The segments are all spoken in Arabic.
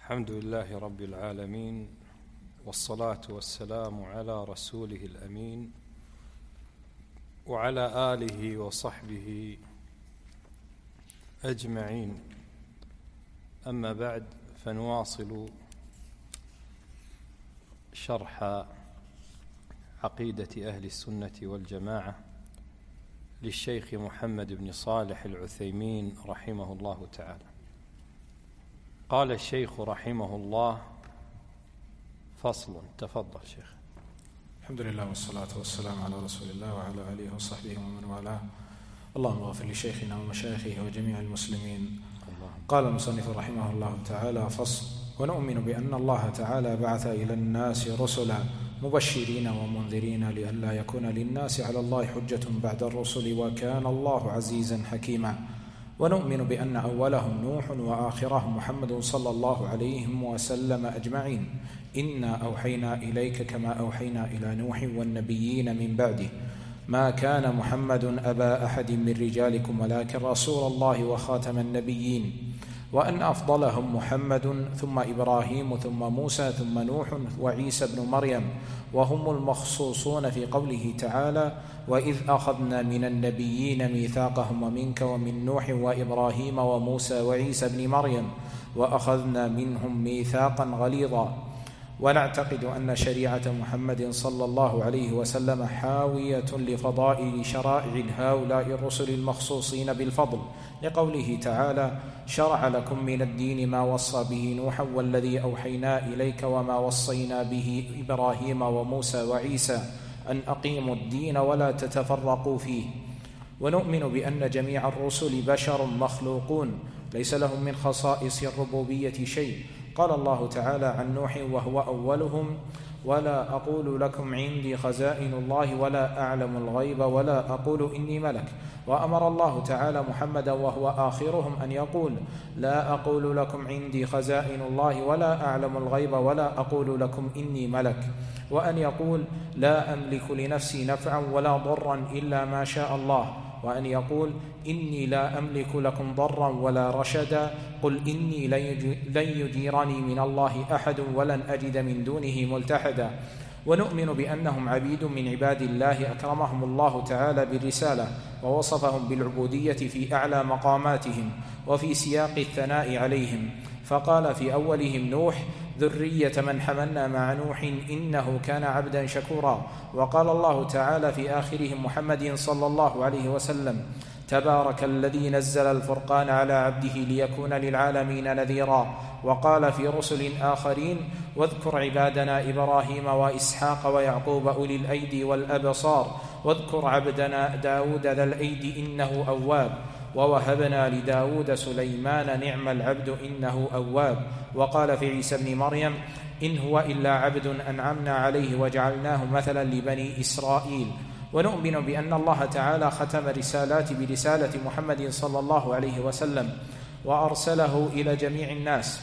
الحمد لله رب العالمين، والصلاة والسلام على رسوله الأمين وعلى آله وصحبه أجمعين. أما بعد، فنواصل شرح عقيدة أهل السنة والجماعة للشيخ محمد بن صالح العثيمين رحمه الله تعالى. قال الشيخ رحمه الله: فصل. تفضل شيخ. الحمد لله والصلاة والسلام على رسول الله وعلى آله وصحبه ومن والاه. اللهم اغفر لشيخنا ومشايخه وجميع المسلمين. قال المصنف رحمه الله تعالى: فصل. ونؤمن بأن الله تعالى بعث إلى الناس رسلا مبشرين ومنذرين لئلا يكون للناس على الله حجة بعد الرسل، وكان الله عزيزا حكيما. ونؤمن بأن أولهم نوح وآخرهم محمد صلى الله عليه وسلم أجمعين. إنا أوحينا إليك كما أوحينا إلى نوح والنبيين من بعده. ما كان محمد أبا أحد من رجالكم ولكن رسول الله وخاتم النبيين، وأن أفضلهم محمد ثم إبراهيم ثم موسى ثم نوح وعيسى بن مريم، وهم المخصوصون في قوله تعالى: وإذ أخذنا من النبيين ميثاقهم ومنك ومن نوح وإبراهيم وموسى وعيسى بن مريم وأخذنا منهم ميثاقا غليظا. ونعتقد أن شريعة محمد صلى الله عليه وسلم حاوية لفضائل شرائع هؤلاء الرسل المخصوصين بالفضل، لقوله تعالى: شرع لكم من الدين ما وصى به نوحا والذي أوحينا إليك وما وصينا به إبراهيم وموسى وعيسى أن أقيموا الدين ولا تتفرقوا فيه. ونؤمن بأن جميع الرسل بشر مخلوقون ليس لهم من خصائص الربوبية شيء. قال الله تعالى عن نوح وهو أولهم: ولا أقول لكم عندي خزائن الله ولا أعلم الغيب ولا أقول إني ملك. وأمر الله تعالى محمدا وهو آخرهم أن يقول: لا أقول لكم عندي خزائن الله ولا أعلم الغيب ولا أقول لكم إني ملك. وأن يقول: لا أملك لنفسي نفعا ولا ضرا إلا ما شاء الله. وأن يقول: إني لا أملك لكم ضرا ولا رشدا. قل إني لن يجيرني من الله أحد ولن أجد من دونه ملتحدا. ونؤمن بأنهم عبيد من عباد الله أكرمهم الله تعالى بالرسالة ووصفهم بالعبودية في أعلى مقاماتهم وفي سياق الثناء عليهم، فقال في أولهم نوح: ذرية من حملنا مع نوح إنه كان عبدا شكورا. وقال الله تعالى في آخرهم محمد صلى الله عليه وسلم: تبارك الذي نزل الفرقان على عبده ليكون للعالمين نذيرا. وقال في رسل آخرين: واذكر عبادنا إبراهيم وإسحاق ويعقوب أولي الأيدي والأبصار، واذكر عبدنا داود ذا الأيدي إنه أواب. ووهبنا لداود سليمان نعم العبد إنه أواب. وقال في عيسى بن مريم: إن هو إلا عبد أنعمنا عليه وجعلناه مثلا لبني إسرائيل. ونؤمن بأن الله تعالى ختم رسالات برسالة محمد صلى الله عليه وسلم وأرسله إلى جميع الناس،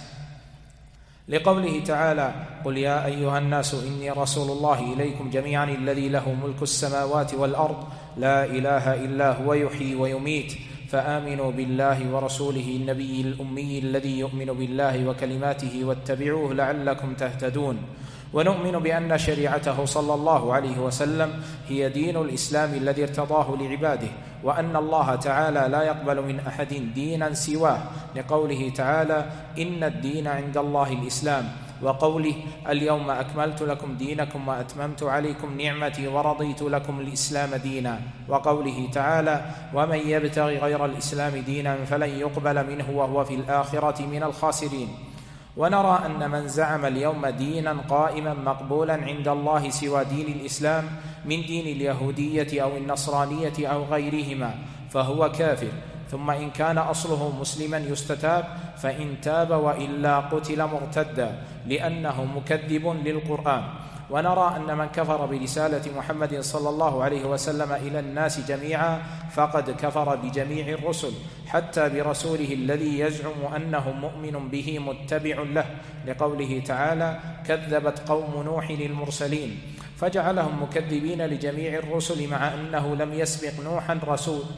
لقوله تعالى: قل يا أيها الناس إني رسول الله إليكم جميعا الذي له ملك السماوات والأرض لا إله إلا هو يحيي ويميت، فآمنوا بالله ورسوله النبي الأمي الذي يؤمن بالله وكلماته واتبعوه لعلكم تهتدون. ونؤمن بأن شريعته صلى الله عليه وسلم هي دين الإسلام الذي ارتضاه لعباده، وأن الله تعالى لا يقبل من أحد دينا سواه، لقوله تعالى: إن الدين عند الله الإسلام. وقوله: اليوم أكملت لكم دينكم وأتممت عليكم نعمتي ورضيت لكم الإسلام دينا. وقوله تعالى: ومن يبتغي غير الإسلام دينا فلن يقبل منه وهو في الآخرة من الخاسرين. ونرى أن من زعم اليوم دينا قائما مقبولا عند الله سوى دين الإسلام من دين اليهودية أو النصرانية أو غيرهما فهو كافر، ثم إن كان أصله مسلما يستتاب، فإن تاب وإلا قتل مرتدا لأنه مكذب للقرآن. ونرى أن من كفر برسالة محمد صلى الله عليه وسلم إلى الناس جميعا فقد كفر بجميع الرسل، حتى برسوله الذي يزعم أنه مؤمن به متبع له، لقوله تعالى: كذبت قوم نوح المرسلين، فجعلهم مكذبين لجميع الرسل مع أنه لم يسبق نوحا رسول.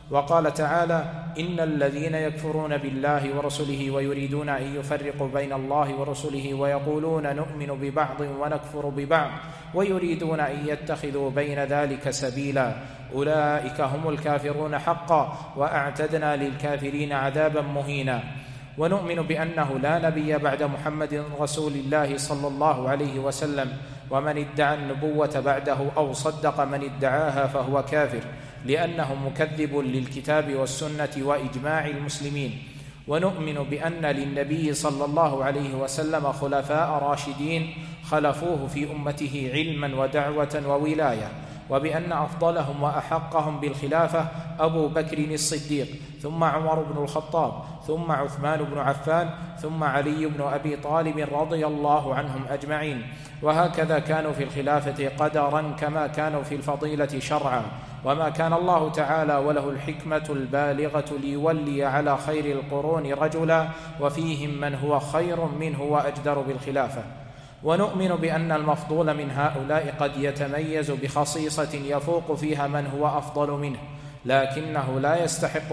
وقال تعالى: إن الذين يكفرون بالله ورسله ويريدون أن يفرقوا بين الله ورسله ويقولون نؤمن ببعض ونكفر ببعض ويريدون أن يتخذوا بين ذلك سبيلا أولئك هم الكافرون حقا وأعتدنا للكافرين عذابا مهينا. ونؤمن بأنه لا نبي بعد محمد رسول الله صلى الله عليه وسلم، ومن ادعى النبوة بعده أو صدق من ادعاها فهو كافر، لأنه مكذب للكتاب والسنة وإجماع المسلمين. ونؤمن بأن للنبي صلى الله عليه وسلم خلفاء راشدين خلفوه في أمته علما ودعوة وولاية، وبأن أفضلهم وأحقهم بالخلافة أبو بكر الصديق، ثم عمر بن الخطاب، ثم عثمان بن عفان، ثم علي بن أبي طالب رضي الله عنهم أجمعين. وهكذا كانوا في الخلافة قدرا كما كانوا في الفضيلة شرعا. وما كان الله تعالى وله الحكمة البالغة ليولي على خير القرون رجلا وفيهم من هو خير منه وأجدر بالخلافة. ونؤمن بأن المفضول من هؤلاء قد يتميز بخصيصة يفوق فيها من هو أفضل منه، لكنه لا يستحق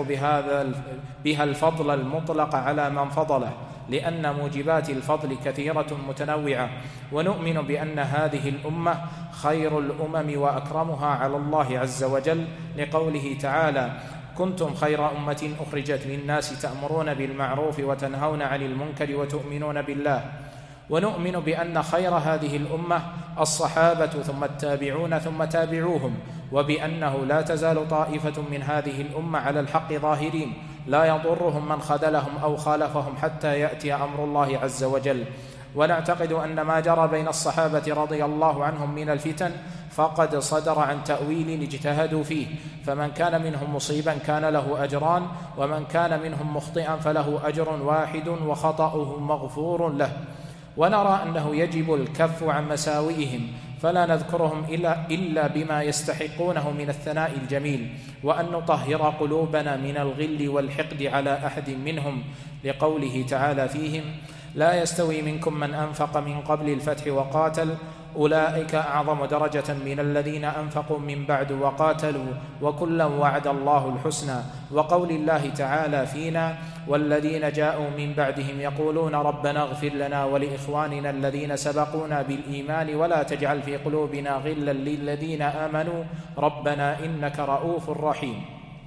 بها الفضل المطلق على من فضله، لأن موجبات الفضل كثيرة متنوعة. ونؤمن بأن هذه الأمة خير الأمم وأكرمها على الله عز وجل، لقوله تعالى: كنتم خير أمة أخرجت للناس تأمرون بالمعروف وتنهون عن المنكر وتؤمنون بالله. ونؤمن بأن خير هذه الأمة الصحابة، ثم التابعون، ثم تابعوهم، وبأنه لا تزال طائفة من هذه الأمة على الحق ظاهرين لا يضرهم من خذلهم أو خالفهم حتى يأتي أمر الله عز وجل. ونعتقد أن ما جرى بين الصحابة رضي الله عنهم من الفتن فقد صدر عن تأويل اجتهدوا فيه، فمن كان منهم مصيبا كان له أجران، ومن كان منهم مخطئا فله أجر واحد وخطأه مغفور له. ونرى أنه يجب الكف عن مساوئهم، فلا نذكرهم إلا بما يستحقونه من الثناء الجميل، وأن نطهر قلوبنا من الغل والحقد على أحد منهم، لقوله تعالى فيهم: لا يستوي منكم من أنفق من قبل الفتح وقاتل أولئك أعظم درجة من الذين أنفقوا من بعد وقاتلوا وكلا وعد الله الحسنى. وقول الله تعالى فينا: والذين جاءوا من بعدهم يقولون ربنا اغفر لنا ولإخواننا الذين سبقونا بالإيمان ولا تجعل في قلوبنا غلا للذين آمنوا ربنا إنك رؤوف رحيم.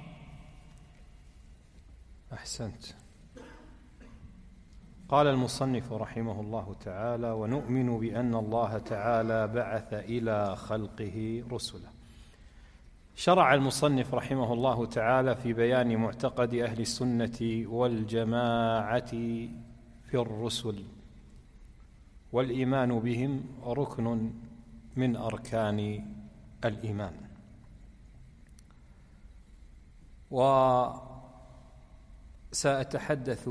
أحسنت. قال المصنف رحمه الله تعالى: ونؤمن بأن الله تعالى بعث إلى خلقه رسلا. شرع المصنف رحمه الله تعالى في بيان معتقد أهل السنة والجماعة في الرسل، والإيمان بهم ركن من أركان الإيمان. وسأتحدث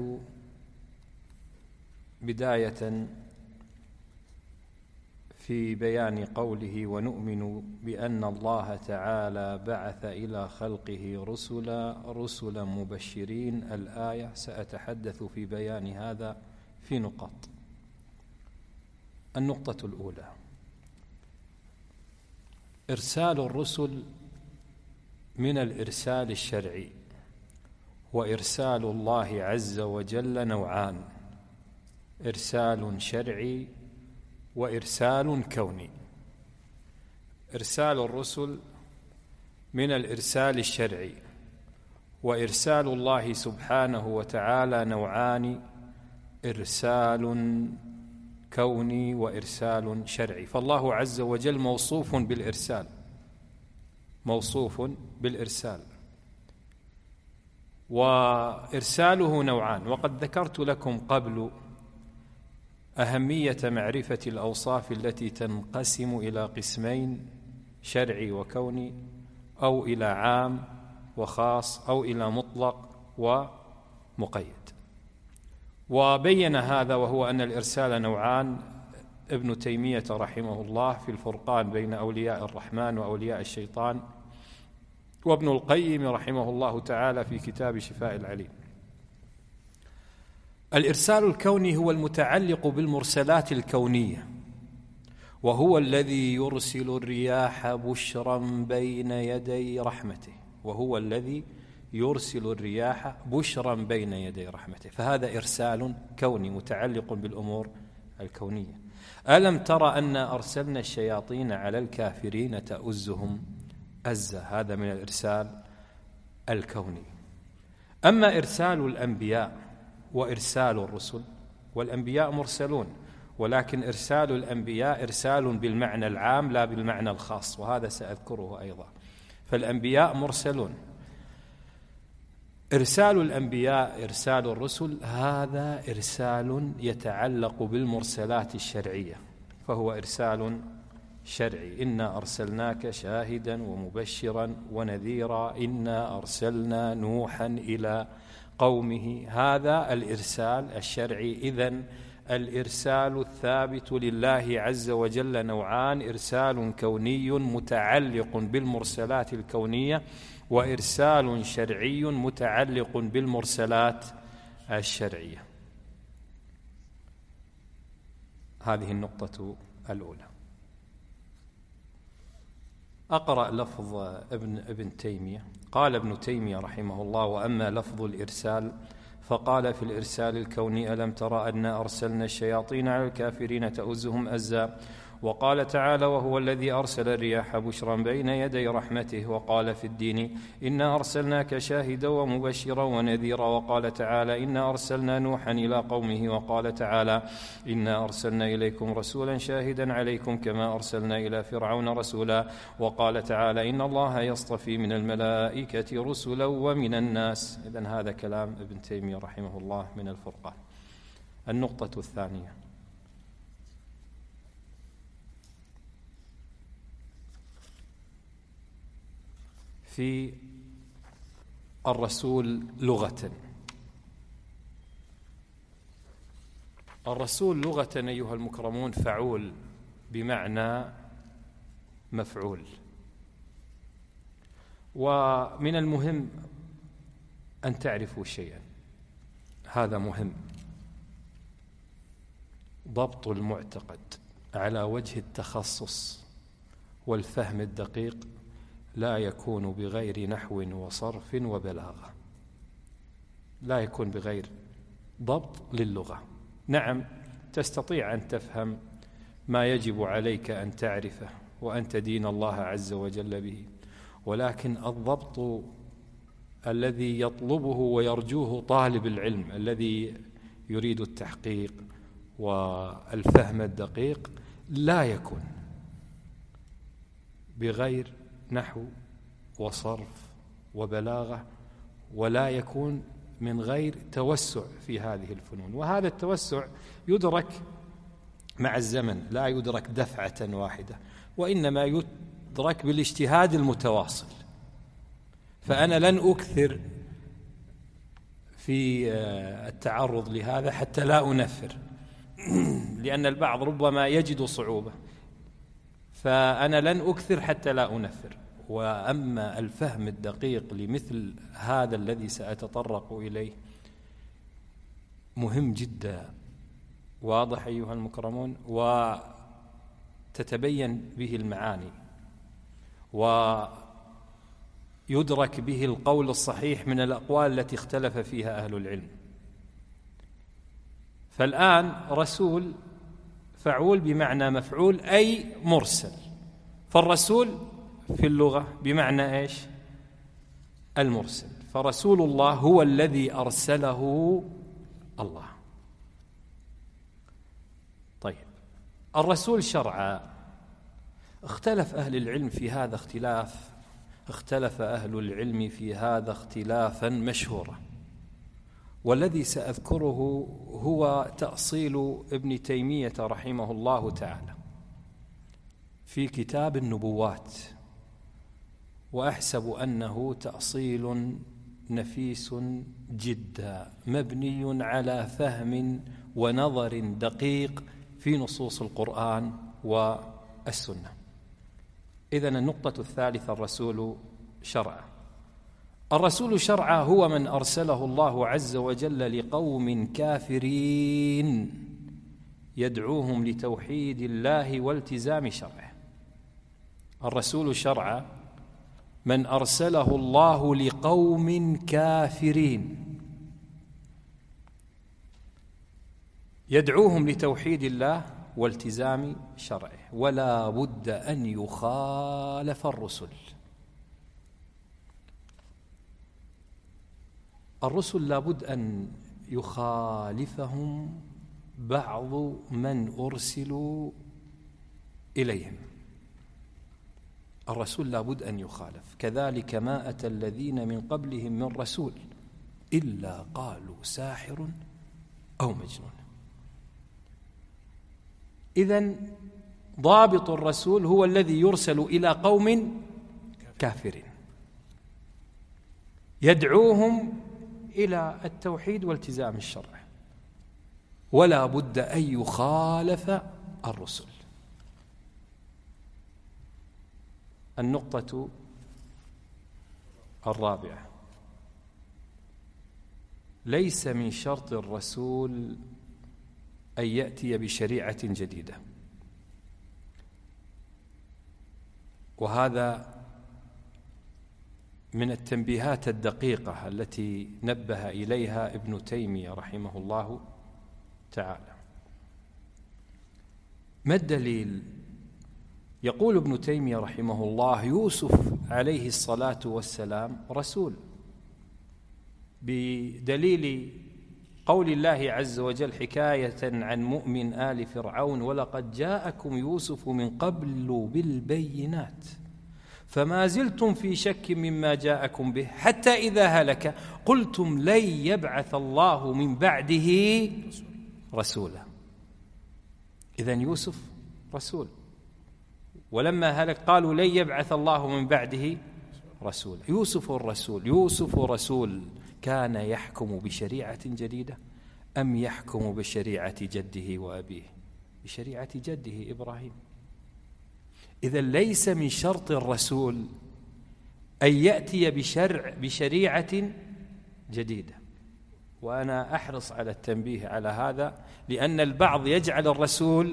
بداية في بيان قوله: ونؤمن بأن الله تعالى بعث إلى خلقه رسلا مبشرين. الآية سأتحدث في بيان هذا في نقاط. النقطة الأولى: إرسال الرسل من الإرسال الشرعي، وإرسال الله عز وجل نوعان: إرسال شرعي وإرسال كوني. إرسال الرسل من الإرسال الشرعي، وإرسال الله سبحانه وتعالى نوعان: إرسال كوني وإرسال شرعي. فالله عز وجل موصوف بالإرسال، وإرساله نوعان. وقد ذكرت لكم قبل أهمية معرفة الأوصاف التي تنقسم إلى قسمين: شرعي وكوني، أو إلى عام وخاص، أو إلى مطلق ومقيد. وبين هذا وهو أن الإرسال نوعان ابن تيمية رحمه الله في الفرقان بين أولياء الرحمن وأولياء الشيطان، وابن القيم رحمه الله تعالى في كتاب شفاء العليل. الإرسال الكوني هو المتعلق بالمرسلات الكونية، وهو الذي يرسل الرياح بشرا بين يدي رحمته، وهو الذي يرسل الرياح بشرا بين يدي رحمته، فهذا إرسال كوني متعلق بالأمور الكونية. ألم ترى أن أرسلنا الشياطين على الكافرين تؤزهم أزا، هذا من الإرسال الكوني. أما إرسال الأنبياء وإرسال الرسل، والأنبياء مرسلون، ولكن إرسال الأنبياء إرسال بالمعنى العام لا بالمعنى الخاص، وهذا سأذكره أيضا. فالأنبياء مرسلون، إرسال الأنبياء إرسال الرسل هذا إرسال يتعلق بالمرسلات الشرعية، فهو إرسال شرعي. إنا أرسلناك شاهدا ومبشرا ونذيرا، إنا أرسلنا نوحا إلى قومه، هذا الإرسال الشرعي. إذن الإرسال الثابت لله عز وجل نوعان: إرسال كوني متعلق بالمرسلات الكونية، وإرسال شرعي متعلق بالمرسلات الشرعية. هذه النقطة الأولى. أقرأ لفظ ابن تيمية. قال ابن تيمية رحمه الله: وأما لفظ الإرسال فقال في الإرسال الكوني: ألم ترى أن أرسلنا الشياطين على الكافرين تؤزهم أزا. وقال تعالى: وهو الذي أرسل الرياح بشرا بين يدي رحمته. وقال في الدين: إنا أرسلناك شاهدا ومبشرا ونذيرا. وقال تعالى: إنا أرسلنا نوحا إلى قومه. وقال تعالى: إنا أرسلنا إليكم رسولا شاهدا عليكم كما أرسلنا إلى فرعون رسولا. وقال تعالى: إن الله يصطفي من الملائكة رسلا ومن الناس. إذن هذا كلام ابن تيمية رحمه الله من الفرقان. النقطة الثانية: في الرسول لغة. الرسول لغة أيها المكرمون فعول بمعنى مفعول. ومن المهم أن تعرفوا شيئا، هذا مهم: ضبط المعتقد على وجه التخصص والفهم الدقيق لا يكون بغير نحو وصرف وبلاغة، لا يكون بغير ضبط للغة. نعم، تستطيع أن تفهم ما يجب عليك أن تعرفه وأن تدين الله عز وجل به، ولكن الضبط الذي يطلبه ويرجوه طالب العلم الذي يريد التحقيق والفهم الدقيق لا يكون بغير نحو وصرف وبلاغة، ولا يكون من غير توسع في هذه الفنون. وهذا التوسع يدرك مع الزمن، لا يدرك دفعة واحدة، وإنما يدرك بالاجتهاد المتواصل. فأنا لن أكثر في التعرض لهذا حتى لا أنفر، لأن البعض ربما يجد صعوبة، فأنا لن أكثر حتى لا أنفر. وأما الفهم الدقيق لمثل هذا الذي سأتطرق إليه مهم جدا، واضح أيها المكرمون، وتتبين به المعاني ويدرك به القول الصحيح من الأقوال التي اختلف فيها أهل العلم. فالآن رسول فعول بمعنى مفعول، أي مرسل. فالرسول في اللغة بمعنى إيش؟ المرسل. فرسول الله هو الذي أرسله الله. طيب، الرسول شرعا اختلف أهل العلم في هذا اختلاف، اختلف أهل العلم في هذا اختلافا مشهورا، والذي سأذكره هو تأصيل ابن تيمية رحمه الله تعالى في كتاب النبوات، وأحسب أنه تأصيل نفيس جدا مبني على فهم ونظر دقيق في نصوص القرآن والسنة. إذن النقطة الثالثة: الرسول شرعا. الرسول شرعا هو من أرسله الله عز وجل لقوم كافرين يدعوهم لتوحيد الله والتزام شرعه. الرسول شرعا من أرسله الله لقوم كافرين يدعوهم لتوحيد الله والتزام شرعه، ولا بد أن يخالف الرسل لا بد أن يخالفهم بعض من أرسلوا إليهم. الرسول لا بد أن يخالف، كذلك ما أتى الذين من قبلهم من رسول إلا قالوا ساحر أو مجنون. إذن ضابط الرسول هو الذي يرسل إلى قوم كافرين يدعوهم إلى التوحيد والتزام الشرع، ولا بد أن يخالف الرسل. النقطة الرابعة: ليس من شرط الرسول أن يأتي بشريعة جديدة، وهذا من التنبيهات الدقيقة التي نبه إليها ابن تيمية رحمه الله تعالى. ما الدليل؟ يقول ابن تيمية رحمه الله: يوسف عليه الصلاة والسلام رسول، بدليل قول الله عز وجل حكاية عن مؤمن آل فرعون: ولقد جاءكم يوسف من قبل بالبينات فما زلتم في شك مما جاءكم به حتى إذا هلك قلتم لن يبعث الله من بعده رسولا. إذن يوسف رسول، ولما هلك قالوا لن يبعث الله من بعده رسولا. يوسف رسول كان يحكم بشريعة جديدة أم يحكم بشريعة جده وأبيه؟ بشريعة جده إبراهيم. إذن ليس من شرط الرسول أن يأتي بشريعة جديدة، وأنا أحرص على التنبيه على هذا، لأن البعض يجعل الرسول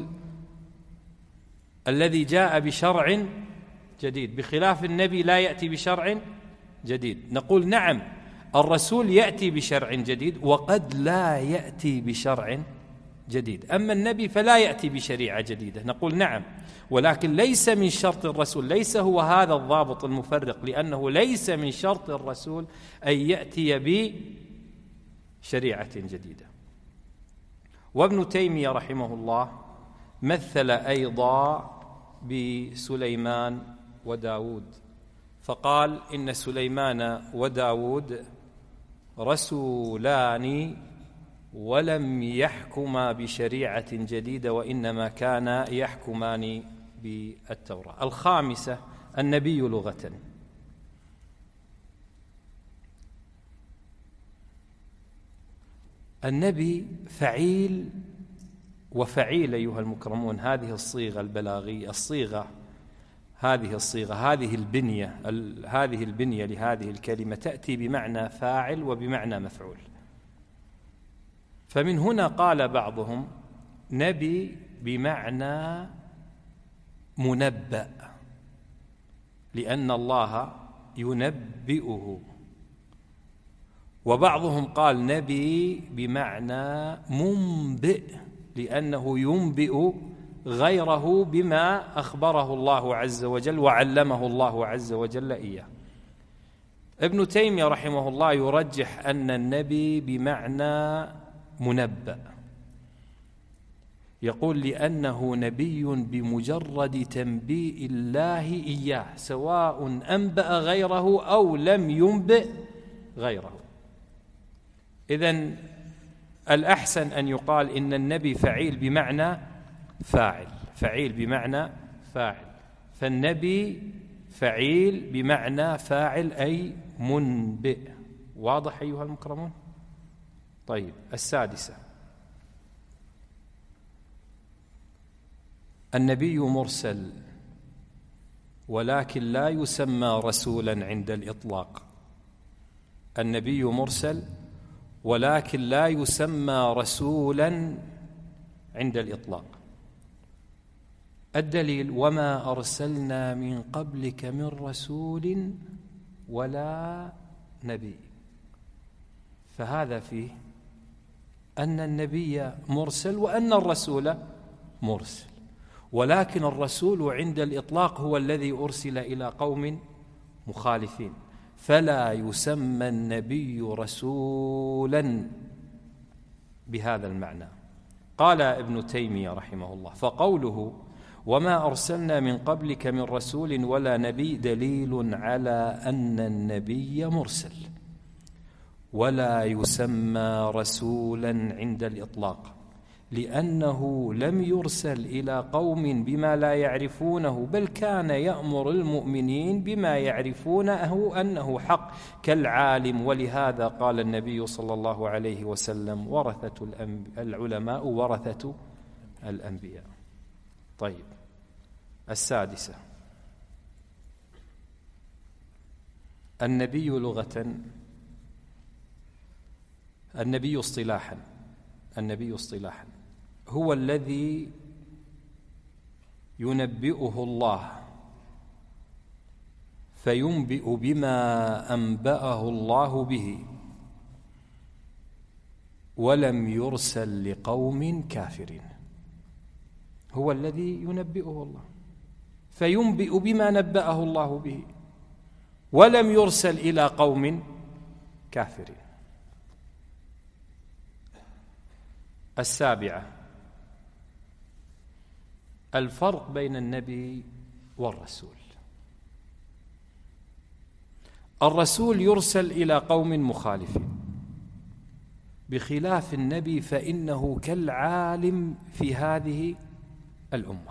الذي جاء بشرع جديد بخلاف النبي لا يأتي بشرع جديد. نقول نعم، الرسول يأتي بشرع جديد وقد لا يأتي بشرع جديد، أما النبي فلا يأتي بشريعة جديدة. نقول نعم، ولكن ليس من شرط الرسول، ليس هو هذا الضابط المفرق، لأنه ليس من شرط الرسول أن يأتي بشريعة جديدة. وابن تيمية رحمه الله مثل أيضا بسليمان وداود، فقال: إن سليمان وداود رسولان ولم يحكما بشريعة جديدة وإنما كانا يحكمان بالتوراة. الخامسة: النبي لغة. النبي فعيل وفعيل أيها المكرمون. هذه الصيغة البلاغية، هذه البنية لهذه الكلمة تأتي بمعنى فاعل وبمعنى مفعول. فمن هنا قال بعضهم: نبي بمعنى منبأ، لأن الله ينبئه. وبعضهم قال نبي بمعنى منبئ، لأنه ينبئ غيره بما أخبره الله عز وجل وعلمه الله عز وجل إياه. ابن تيمية رحمه الله يرجح أن النبي بمعنى منبأ، يقول: لأنه نبي بمجرد تنبيء الله إياه، سواء أنبأ غيره أو لم ينبئ غيره. إذن الأحسن أن يقال إن النبي فعيل بمعنى فاعل، فالنبي فعيل بمعنى فاعل أي منبئ. واضح أيها المكرمون؟ طيب، السادسة: النبي مرسل ولكن لا يسمى رسولا عند الإطلاق. النبي مرسل ولكن لا يسمى رسولا عند الإطلاق. الدليل: وما أرسلنا من قبلك من رسول ولا نبي، فهذا فيه أن النبي مرسل وأن الرسول مرسل، ولكن الرسول عند الإطلاق هو الذي أرسل إلى قوم مخالفين، فلا يسمى النبي رسولا بهذا المعنى. قال ابن تيمية رحمه الله: فقوله وما أرسلنا من قبلك من رسول ولا نبي دليل على أن النبي مرسل، ولا يسمى رسولا عند الإطلاق، لأنه لم يرسل إلى قوم بما لا يعرفونه، بل كان يأمر المؤمنين بما يعرفونه أنه حق كالعالم. ولهذا قال النبي صلى الله عليه وسلم: العلماء ورثة الأنبياء. طيب، السادسة: النبي لغة، النبي اصطلاحا هو الذي ينبئه الله فينبئ بما أنبأه الله به، ولم يرسل لقوم كافرين. هو الذي ينبئه الله فينبئ بما نبأه الله به، ولم يرسل إلى قوم كافرين. السابعة: الفرق بين النبي والرسول. الرسول يرسل إلى قوم مخالفين، بخلاف النبي فإنه كالعالم في هذه الأمة.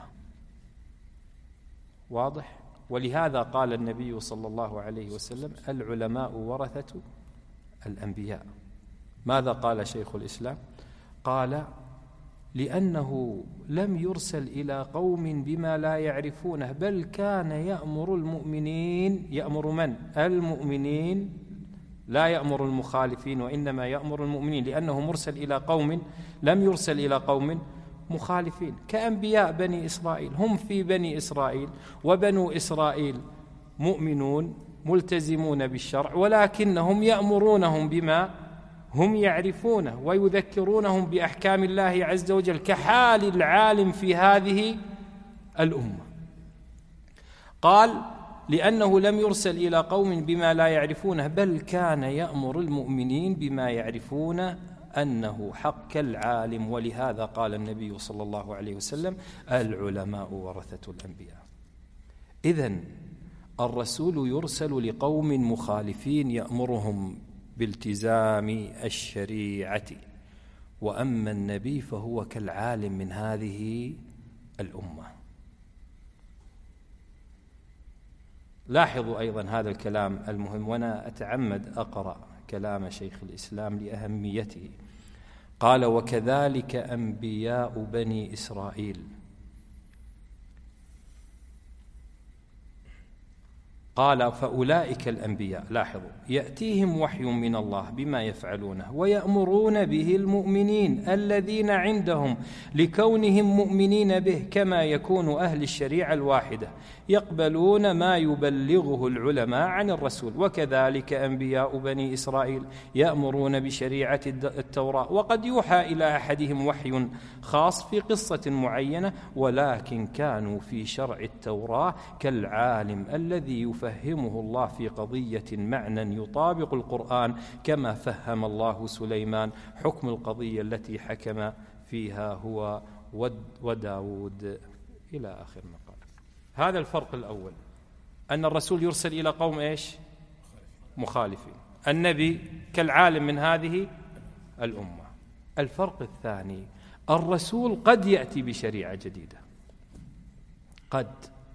واضح؟ ولهذا قال النبي صلى الله عليه وسلم: العلماء ورثة الأنبياء. ماذا قال شيخ الإسلام؟ قال: لأنه لم يرسل إلى قوم بما لا يعرفونه، بل كان يأمر المؤمنين. يأمر من؟ المؤمنين، لا يأمر المخالفين، وإنما يأمر المؤمنين، لأنه مرسل إلى قوم لم يرسل إلى قوم مخالفين، كأنبياء بني إسرائيل. هم في بني إسرائيل، وبنو إسرائيل مؤمنون ملتزمون بالشرع، ولكنهم يأمرونهم بما هم يعرفونه ويذكرونهم بأحكام الله عز وجل، كحال العالم في هذه الأمة. قال: لأنه لم يرسل إلى قوم بما لا يعرفونه، بل كان يأمر المؤمنين بما يعرفون أنه حق كالعالم. ولهذا قال النبي صلى الله عليه وسلم: العلماء ورثة الأنبياء. إذن الرسول يرسل لقوم مخالفين يأمرهم بالتزام الشريعة، وأما النبي فهو كالعالم من هذه الأمة. لاحظوا أيضا هذا الكلام المهم، وأنا أتعمد أقرأ كلام شيخ الإسلام لأهميته. قال: وكذلك أنبياء بني إسرائيل. قال: فأولئك الأنبياء، لاحظوا، يأتيهم وحي من الله بما يفعلونه، ويأمرون به المؤمنين الذين عندهم لكونهم مؤمنين به، كما يكون أهل الشريعة الواحدة يقبلون ما يبلغه العلماء عن الرسول. وكذلك أنبياء بني إسرائيل يأمرون بشريعة التوراة، وقد يوحى إلى أحدهم وحي خاص في قصة معينة، ولكن كانوا في شرع التوراة كالعالم الذي يفهمه الله في قضية معنى يطابق القرآن، كما فهم الله سليمان حكم القضية التي حكم فيها هو وداود، إلى آخر ما قال. هذا الفرق الأول، أن الرسول يرسل إلى قوم إيش؟ مخالفين. النبي كالعالم من هذه الأمة. الفرق الثاني: الرسول قد يأتي بشريعة جديدة، قد.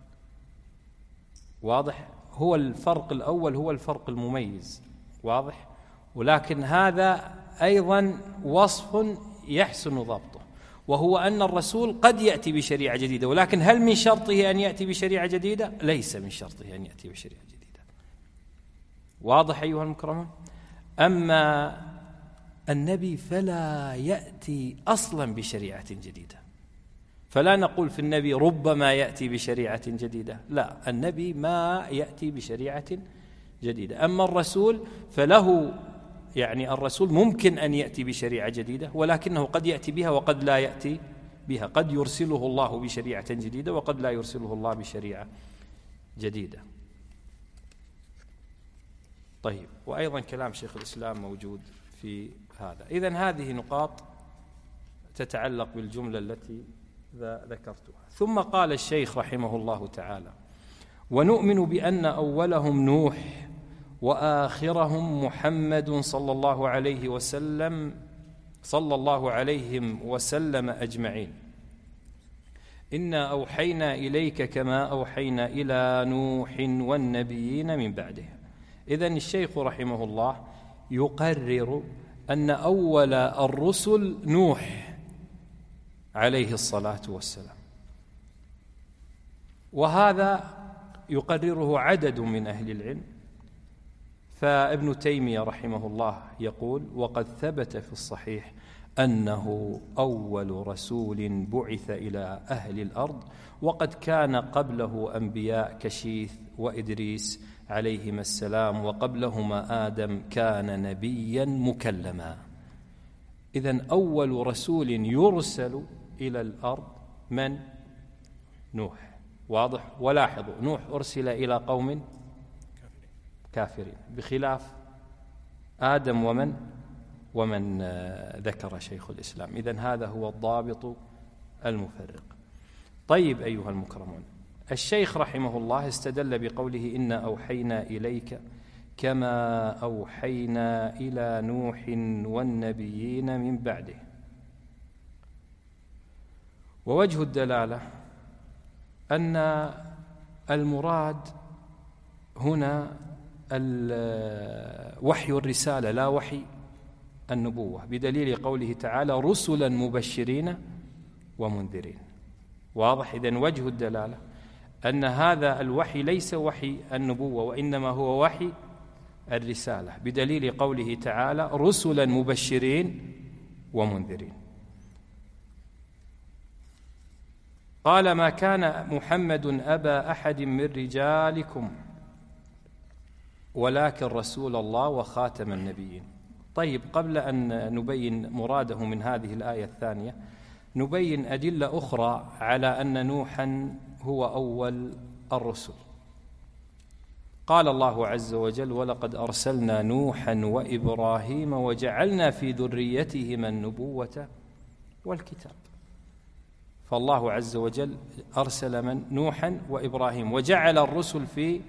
واضح؟ هو الفرق الأول هو الفرق المميز، واضح؟ ولكن هذا أيضا وصف يحسن ضبطه، وهو أن الرسول قد يأتي بشريعة جديدة، ولكن هل من شرطه أن يأتي بشريعة جديدة؟ ليس من شرطه أن يأتي بشريعة جديدة. واضح أيها المكرمون؟ أما النبي فلا يأتي أصلا بشريعة جديدة، فلا نقول في النبي ربما يأتي بشريعة جديدة، لا، النبي ما يأتي بشريعة جديدة. أما الرسول فله يعني الرسول ممكن أن يأتي بشريعة جديدة، ولكنه قد يأتي بها وقد لا يأتي بها، قد يرسله الله بشريعة جديدة وقد لا يرسله الله بشريعة جديدة. طيب، وأيضا كلام شيخ الإسلام موجود في هذا. إذن هذه نقاط تتعلق بالجملة التي ذكرتها. ثم قال الشيخ رحمه الله تعالى: ونؤمن بأن أولهم نوح وآخرهم محمد صلى الله عليهم وسلم أجمعين. إنا أوحينا إليك كما أوحينا إلى نوح والنبيين من بعده. إذن الشيخ رحمه الله يقرر أن أول الرسل نوح عليه الصلاة والسلام، وهذا يقرره عدد من أهل العلم. فابن تيمية رحمه الله يقول: وقد ثبت في الصحيح أنه أول رسول بعث إلى أهل الأرض، وقد كان قبله أنبياء كشيث وإدريس عليهما السلام، وقبلهما آدم كان نبيا مكلما. إذن أول رسول يرسل إلى الأرض من؟ نوح. واضح؟ ولاحظوا نوح أرسل إلى قوم كافرين، بخلاف آدم ومن ذكر شيخ الإسلام. إذن هذا هو الضابط المفرق. طيب أيها المكرمون، الشيخ رحمه الله استدل بقوله: إنا أوحينا إليك كما أوحينا إلى نوح والنبيين من بعده. ووجه الدلالة أن المراد هنا وحي الرسالة لا وحي النبوة، بدليل قوله تعالى: رسلا مبشرين ومنذرين. واضح؟ إذن وجه الدلالة أن هذا الوحي ليس وحي النبوة، وإنما هو وحي الرسالة، بدليل قوله تعالى: رسلا مبشرين ومنذرين. قال: ما كان محمد أبا أحد من رجالكم ولكن رسول الله وخاتم النبيين. طيب، قبل أن نبين مراده من هذه الآية الثانية، نبين أدلة أخرى على أن نوحا هو أول الرسل. قال الله عز وجل: ولقد أرسلنا نوحا وإبراهيم وجعلنا في ذريتهما النبوة والكتاب. فالله عز وجل أرسل من؟ نوحا وإبراهيم، وجعل الرسل في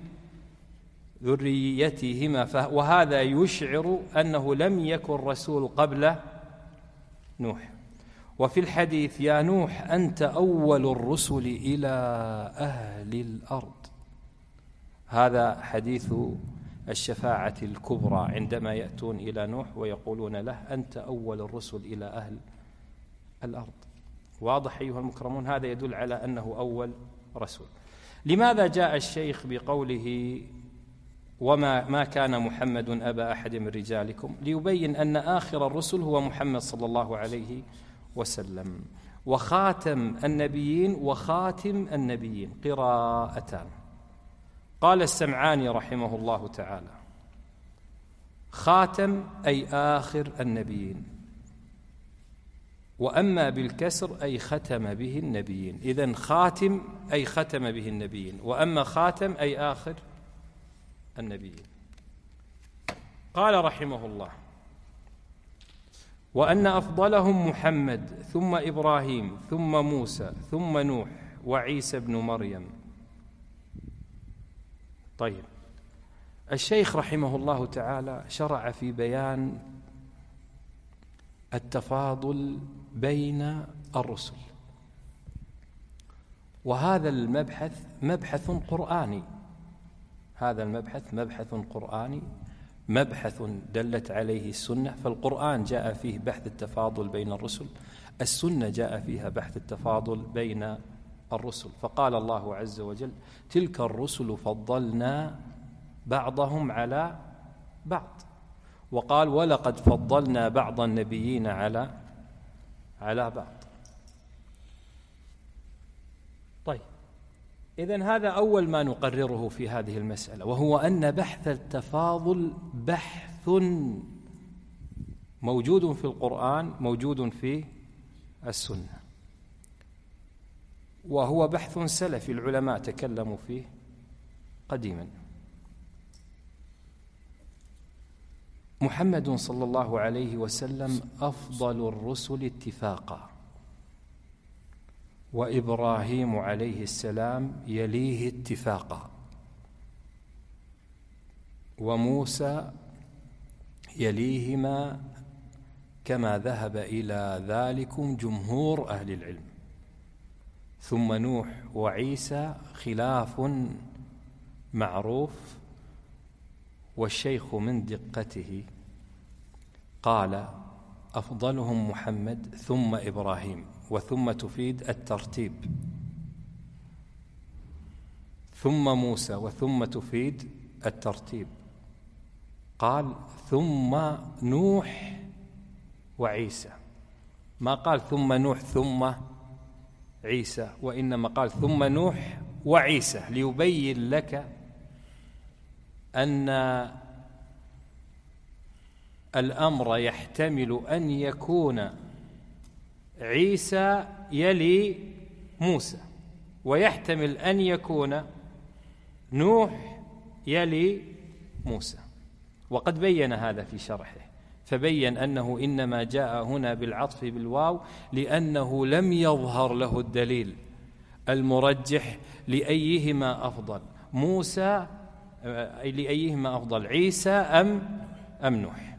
ذريتهما، وهذا يشعر أنه لم يكن رسول قبل نوح. وفي الحديث: يا نوح أنت أول الرسل إلى أهل الأرض. هذا حديث الشفاعة الكبرى، عندما يأتون إلى نوح ويقولون له: أنت أول الرسل إلى أهل الأرض. واضح أيها المكرمون؟ هذا يدل على أنه أول رسول. لماذا جاء الشيخ بقوله: وما كان محمد أبا أحد من رجالكم؟ ليبين أن آخر الرسل هو محمد صلى الله عليه وسلم، وخاتم النبيين وخاتم النبيين قراءتان. قال السمعاني رحمه الله تعالى: خاتم أي آخر النبيين، وأما بالكسر أي ختم به النبيين. إذن خاتم أي ختم به النبيين، وأما خاتم أي آخر النبيين. قال رحمه الله: وأن أفضلهم محمد ثم إبراهيم ثم موسى ثم نوح وعيسى بن مريم. طيب، الشيخ رحمه الله تعالى شرع في بيان التفاضل بين الرسل، وهذا المبحث مبحث قرآني. هذا المبحث مبحث قرآني، مبحث دلت عليه السنة. فالقرآن جاء فيه بحث التفاضل بين الرسل، السنة جاء فيها بحث التفاضل بين الرسل. فقال الله عز وجل: تلك الرسل فضلنا بعضهم على بعض. وقال: ولقد فضلنا بعض النبيين على بعض. طيب، إذن هذا أول ما نقرره في هذه المسألة، وهو أن بحث التفاضل بحث موجود في القرآن، موجود في السنة، وهو بحث سلفي العلماء تكلموا فيه قديما. محمد صلى الله عليه وسلم أفضل الرسل اتفاقا، وإبراهيم عليه السلام يليه اتفاقا، وموسى يليهما كما ذهب إلى ذلكم جمهور أهل العلم، ثم نوح وعيسى خلاف معروف، والشيخ من دقته قال أفضلهم محمد ثم إبراهيم، وثم تفيد الترتيب، ثم موسى وثم تفيد الترتيب، قال ثم نوح وعيسى، ما قال ثم نوح ثم عيسى، وإنما قال ثم نوح وعيسى، ليبين لك أن الأمر يحتمل أن يكون عيسى يلي موسى، ويحتمل أن يكون نوح يلي موسى، وقد بين هذا في شرحه، فبين أنه إنما جاء هنا بالعطف بالواو لأنه لم يظهر له الدليل المرجح لأيهما أفضل، موسى لأيهما أفضل، عيسى أم نوح.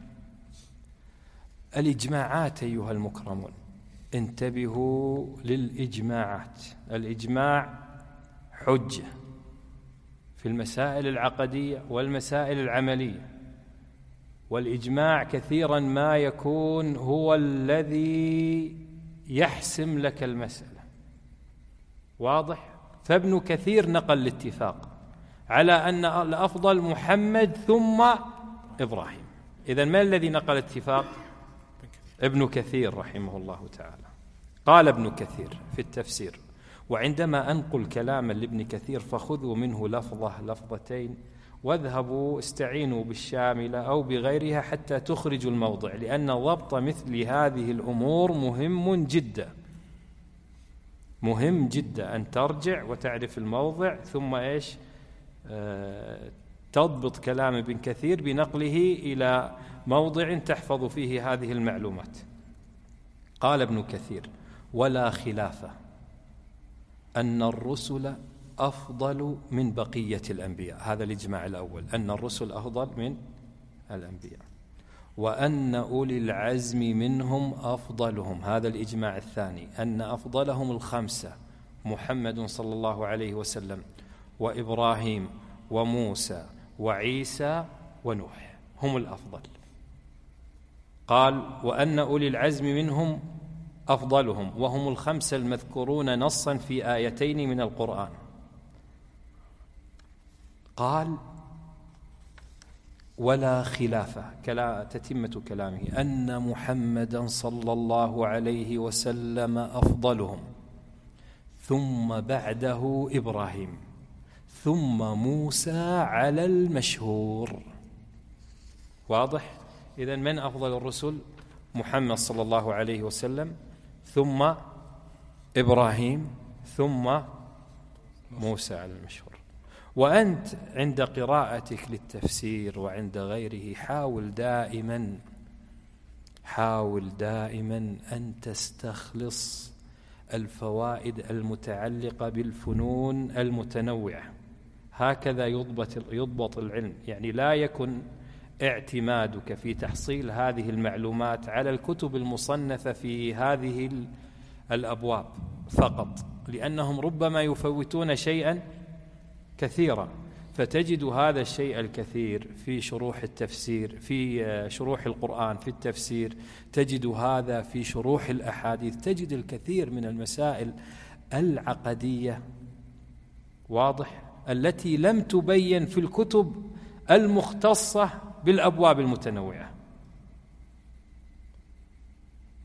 الإجماعات أيها المكرمون، انتبهوا للإجماعات. الإجماع حجة في المسائل العقدية والمسائل العملية، والإجماع كثيرا ما يكون هو الذي يحسم لك المسألة، واضح؟ فابن كثير نقل الاتفاق على أن الأفضل محمد ثم إبراهيم. إذن ما الذي نقل الاتفاق؟ ابن كثير رحمه الله تعالى. قال ابن كثير في التفسير: وعندما أنقل كلاما لابن كثير فخذوا منه لفظة لفظتين، واذهبوا استعينوا بالشاملة أو بغيرها حتى تخرجوا الموضع، لأن ضبط مثل هذه الأمور مهم جدا، مهم جدا أن ترجع وتعرف الموضع، ثم تضبط كلام ابن كثير بنقله إلى موضع تحفظ فيه هذه المعلومات. قال ابن كثير: ولا خلاف أن الرسل أفضل من بقية الأنبياء، هذا الإجماع الأول، أن الرسل أفضل من الأنبياء، وأن أولي العزم منهم أفضلهم، هذا الإجماع الثاني، أن أفضلهم الخمسة: محمد صلى الله عليه وسلم وإبراهيم وموسى وعيسى ونوح هم الأفضل. قال: وأن أولي العزم منهم أفضلهم، وهم الخمسة المذكورون نصا في آيتين من القرآن. قال: ولا خلاف، تتمة كلامه، أن محمدا صلى الله عليه وسلم أفضلهم، ثم بعده إبراهيم، ثم موسى على المشهور. واضح؟ إذن من أفضل الرسل؟ محمد صلى الله عليه وسلم، ثم إبراهيم، ثم موسى على المشهور. وأنت عند قراءتك للتفسير وعند غيره حاول دائما أن تستخلص الفوائد المتعلقة بالفنون المتنوعة، هكذا يضبط العلم. يعني لا يكن اعتمادك في تحصيل هذه المعلومات على الكتب المصنفة في هذه الأبواب فقط، لأنهم ربما يفوتون شيئا كثيرا، فتجد هذا الشيء الكثير في شروح التفسير، في شروح القرآن في التفسير، تجد هذا في شروح الأحاديث، تجد الكثير من المسائل العقدية، واضح، التي لم تبين في الكتب المختصة بالأبواب المتنوعة.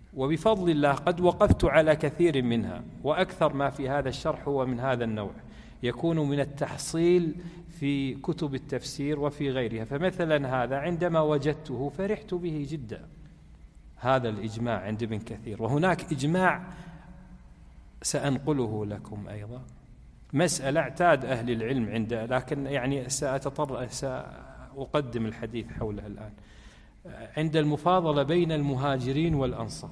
وبفضل الله قد وقفت على كثير منها، وأكثر ما في هذا الشرح هو من هذا النوع، يكون من التحصيل في كتب التفسير وفي غيرها. فمثلا هذا عندما وجدته فرحت به جدا، هذا الإجماع عند ابن كثير. وهناك إجماع سأنقله لكم أيضا، مسألة اعتاد أهل العلم عنده، لكن يعني سأقدم الحديث حولها الآن. عند المفاضلة بين المهاجرين والأنصار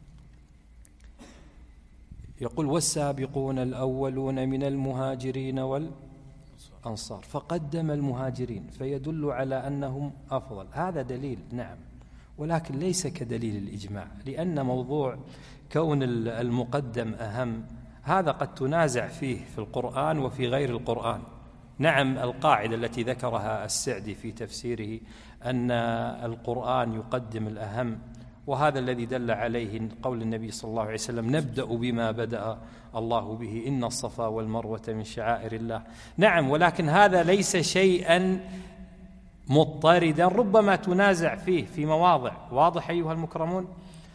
يقول: والسابقون الأولون من المهاجرين والأنصار، فقدم المهاجرين فيدل على أنهم أفضل. هذا دليل نعم، ولكن ليس كدليل الإجماع، لأن موضوع كون المقدم أهم هذا قد تنازع فيه في القرآن وفي غير القرآن. نعم، القاعدة التي ذكرها السعدي في تفسيره أن القرآن يقدم الأهم، وهذا الذي دل عليه قول النبي صلى الله عليه وسلم: نبدأ بما بدأ الله به، إن الصفا والمروة من شعائر الله. نعم، ولكن هذا ليس شيئا مضطردا ربما تنازع فيه في مواضع. واضح أيها المكرمون؟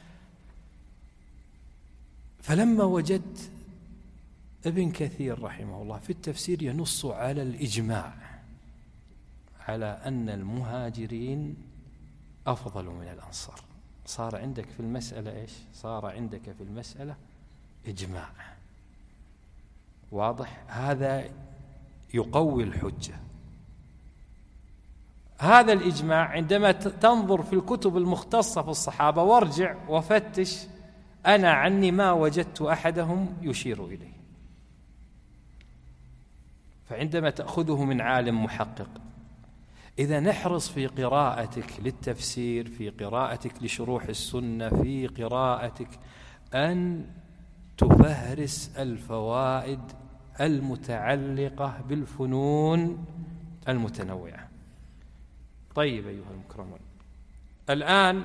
فلما وجدت ابن كثير رحمه الله في التفسير ينص على الإجماع على أن المهاجرين أفضل من الأنصار، صار عندك في المسألة إيش؟ صار عندك في المسألة إجماع واضح. هذا يقوي الحجة. هذا الإجماع عندما تنظر في الكتب المختصة في الصحابة وارجع وفتش، أنا عني ما وجدت أحدهم يشير إليه. فعندما تأخذه من عالم محقق، إذا نحرص في قراءتك للتفسير، في قراءتك لشروح السنة، في قراءتك أن تفهرس الفوائد المتعلقة بالفنون المتنوعة. طيب أيها المكرمون، الآن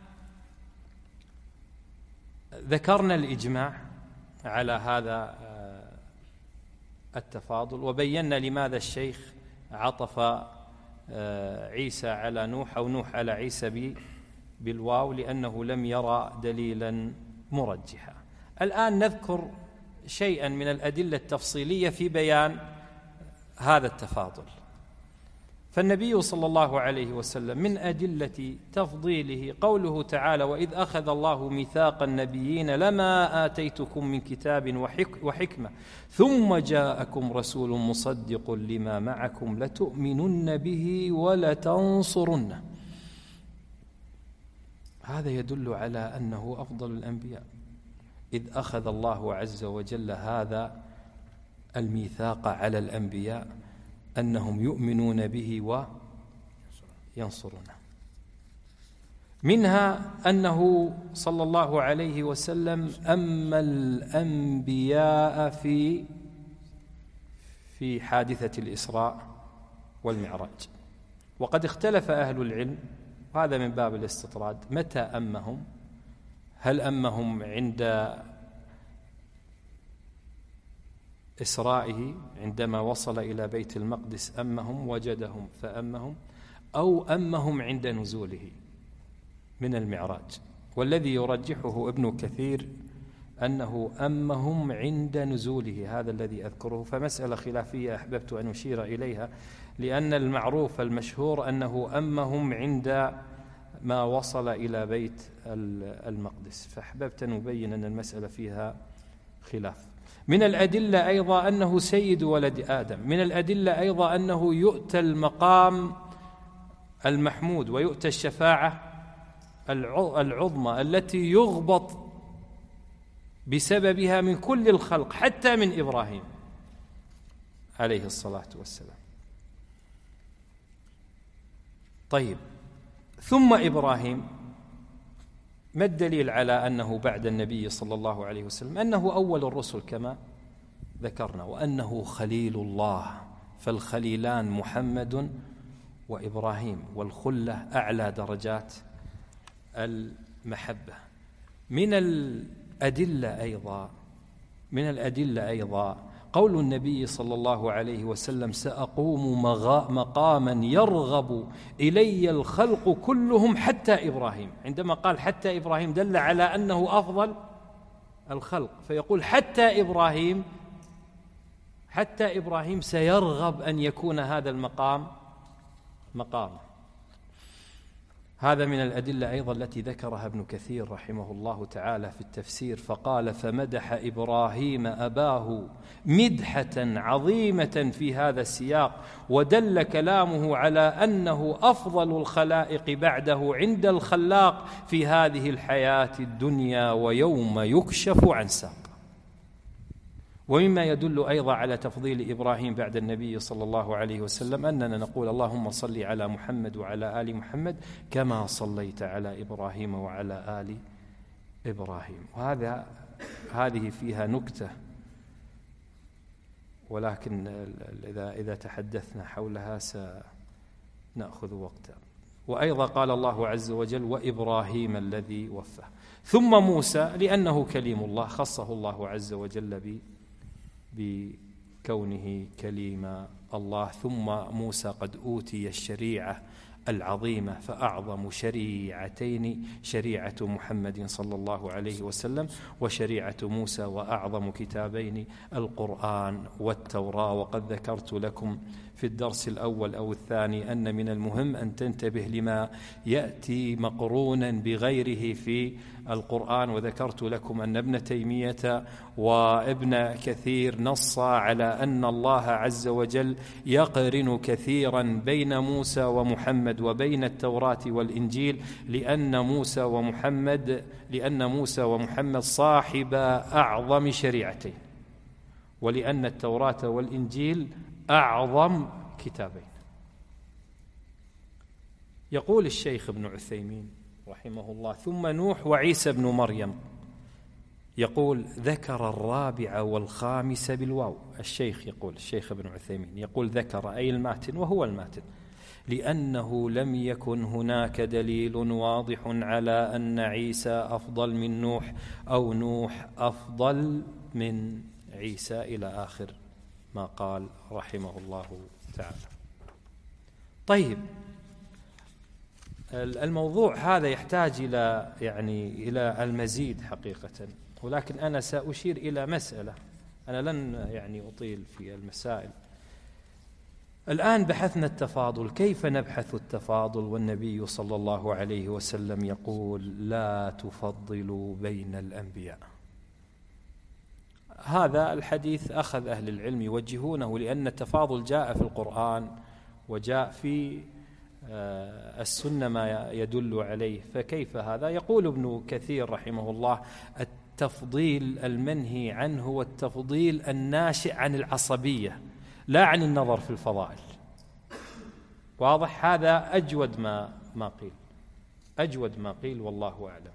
ذكرنا الإجماع على هذا التفاضل، وبينا لماذا الشيخ عطف عيسى على نوح أو نوح على عيسى بالواو، لأنه لم يرى دليلا مرجحا. الآن نذكر شيئا من الأدلة التفصيلية في بيان هذا التفاضل. فالنبي صلى الله عليه وسلم من أدلة تفضيله قوله تعالى: وإذ أخذ الله ميثاق النبيين لما آتيتكم من كتاب وحكمة ثم جاءكم رسول مصدق لما معكم لتؤمنن به ولتنصرنه. هذا يدل على أنه أفضل الأنبياء، إذ أخذ الله عز وجل هذا الميثاق على الأنبياء أنهم يؤمنون به وينصرونه. منها أنه صلى الله عليه وسلم أما الأنبياء في حادثة الإسراء والمعراج، وقد اختلف أهل العلم، هذا من باب الاستطراد، متى أمهم؟ هل أمهم عند إسرائه عندما وصل إلى بيت المقدس أمهم وجدهم فأمهم، أو أمهم عند نزوله من المعراج؟ والذي يرجحه ابن كثير أنه أمهم عند نزوله، هذا الذي أذكره. فمسألة خلافية أحببت أن أشير إليها، لأن المعروف المشهور أنه أمهم عند ما وصل إلى بيت المقدس، فأحببت أن أبين أن المسألة فيها خلاف. من الأدلة أيضا أنه سيد ولد آدم، من الأدلة أيضا أنه يؤتى المقام المحمود ويؤتى الشفاعة العظمى التي يغبط بسببها من كل الخلق حتى من إبراهيم عليه الصلاة والسلام. طيب، ثم إبراهيم، ما الدليل على أنه بعد النبي صلى الله عليه وسلم؟ أنه أول الرسل كما ذكرنا، وأنه خليل الله، فالخليلان محمد وإبراهيم، والخلة أعلى درجات المحبة. من الأدلة أيضا قول النبي صلى الله عليه وسلم: سأقوم مقاما يرغب إلي الخلق كلهم حتى إبراهيم. عندما قال حتى إبراهيم دل على أنه أفضل الخلق، فيقول حتى إبراهيم حتى إبراهيم سيرغب أن يكون هذا المقام مقامه. هذا من الأدلة أيضا التي ذكرها ابن كثير رحمه الله تعالى في التفسير، فقال: فمدح إبراهيم أباه مدحة عظيمة في هذا السياق، ودل كلامه على أنه أفضل الخلائق بعده عند الخلاق في هذه الحياة الدنيا ويوم يكشف عن ساق. ومما يدل أيضا على تفضيل إبراهيم بعد النبي صلى الله عليه وسلم أننا نقول: اللهم صل على محمد وعلى آل محمد كما صليت على إبراهيم وعلى آل إبراهيم. هذه فيها نكتة، ولكن إذا تحدثنا حولها سنأخذ وقتا. وأيضا قال الله عز وجل: وإبراهيم الذي وفى. ثم موسى، لأنه كليم الله خصه الله عز وجل بكونه كليم الله. ثم موسى قد أوتي الشريعة العظيمة، فأعظم شريعتين شريعة محمد صلى الله عليه وسلم وشريعة موسى، وأعظم كتابين القرآن والتوراة. وقد ذكرت لكم في الدرس الأول أو الثاني أن من المهم أن تنتبه لما يأتي مقرونا بغيره في القرآن، وذكرت لكم أن ابن تيمية وابن كثير نص على أن الله عز وجل يقرن كثيرا بين موسى ومحمد وبين التوراة والإنجيل، لأن موسى ومحمد صاحب أعظم شريعتين، ولأن التوراة والإنجيل أعظم كتابين. يقول الشيخ ابن عثيمين رحمه الله: ثم نوح وعيسى بن مريم. يقول: ذكر الرابع والخامس بالواو. الشيخ ابن عثيمين يقول: ذكر أي الماتن، وهو الماتن، لأنه لم يكن هناك دليل واضح على أن عيسى أفضل من نوح أو نوح أفضل من عيسى، إلى آخر ما قال رحمه الله تعالى. طيب، الموضوع هذا يحتاج إلى المزيد حقيقة، ولكن أنا سأشير إلى مسألة. أنا لن أطيل في المسائل. الآن بحثنا التفاضل، كيف نبحث التفاضل والنبي صلى الله عليه وسلم يقول: لا تفضلوا بين الأنبياء؟ هذا الحديث أخذ أهل العلم يوجهونه، لأن التفاضل جاء في القرآن وجاء في السنة ما يدل عليه، فكيف هذا؟ يقول ابن كثير رحمه الله: التفضيل المنهي عنه هو التفضيل الناشئ عن العصبية، لا عن النظر في الفضائل. واضح؟ هذا أجود ما قيل والله أعلم.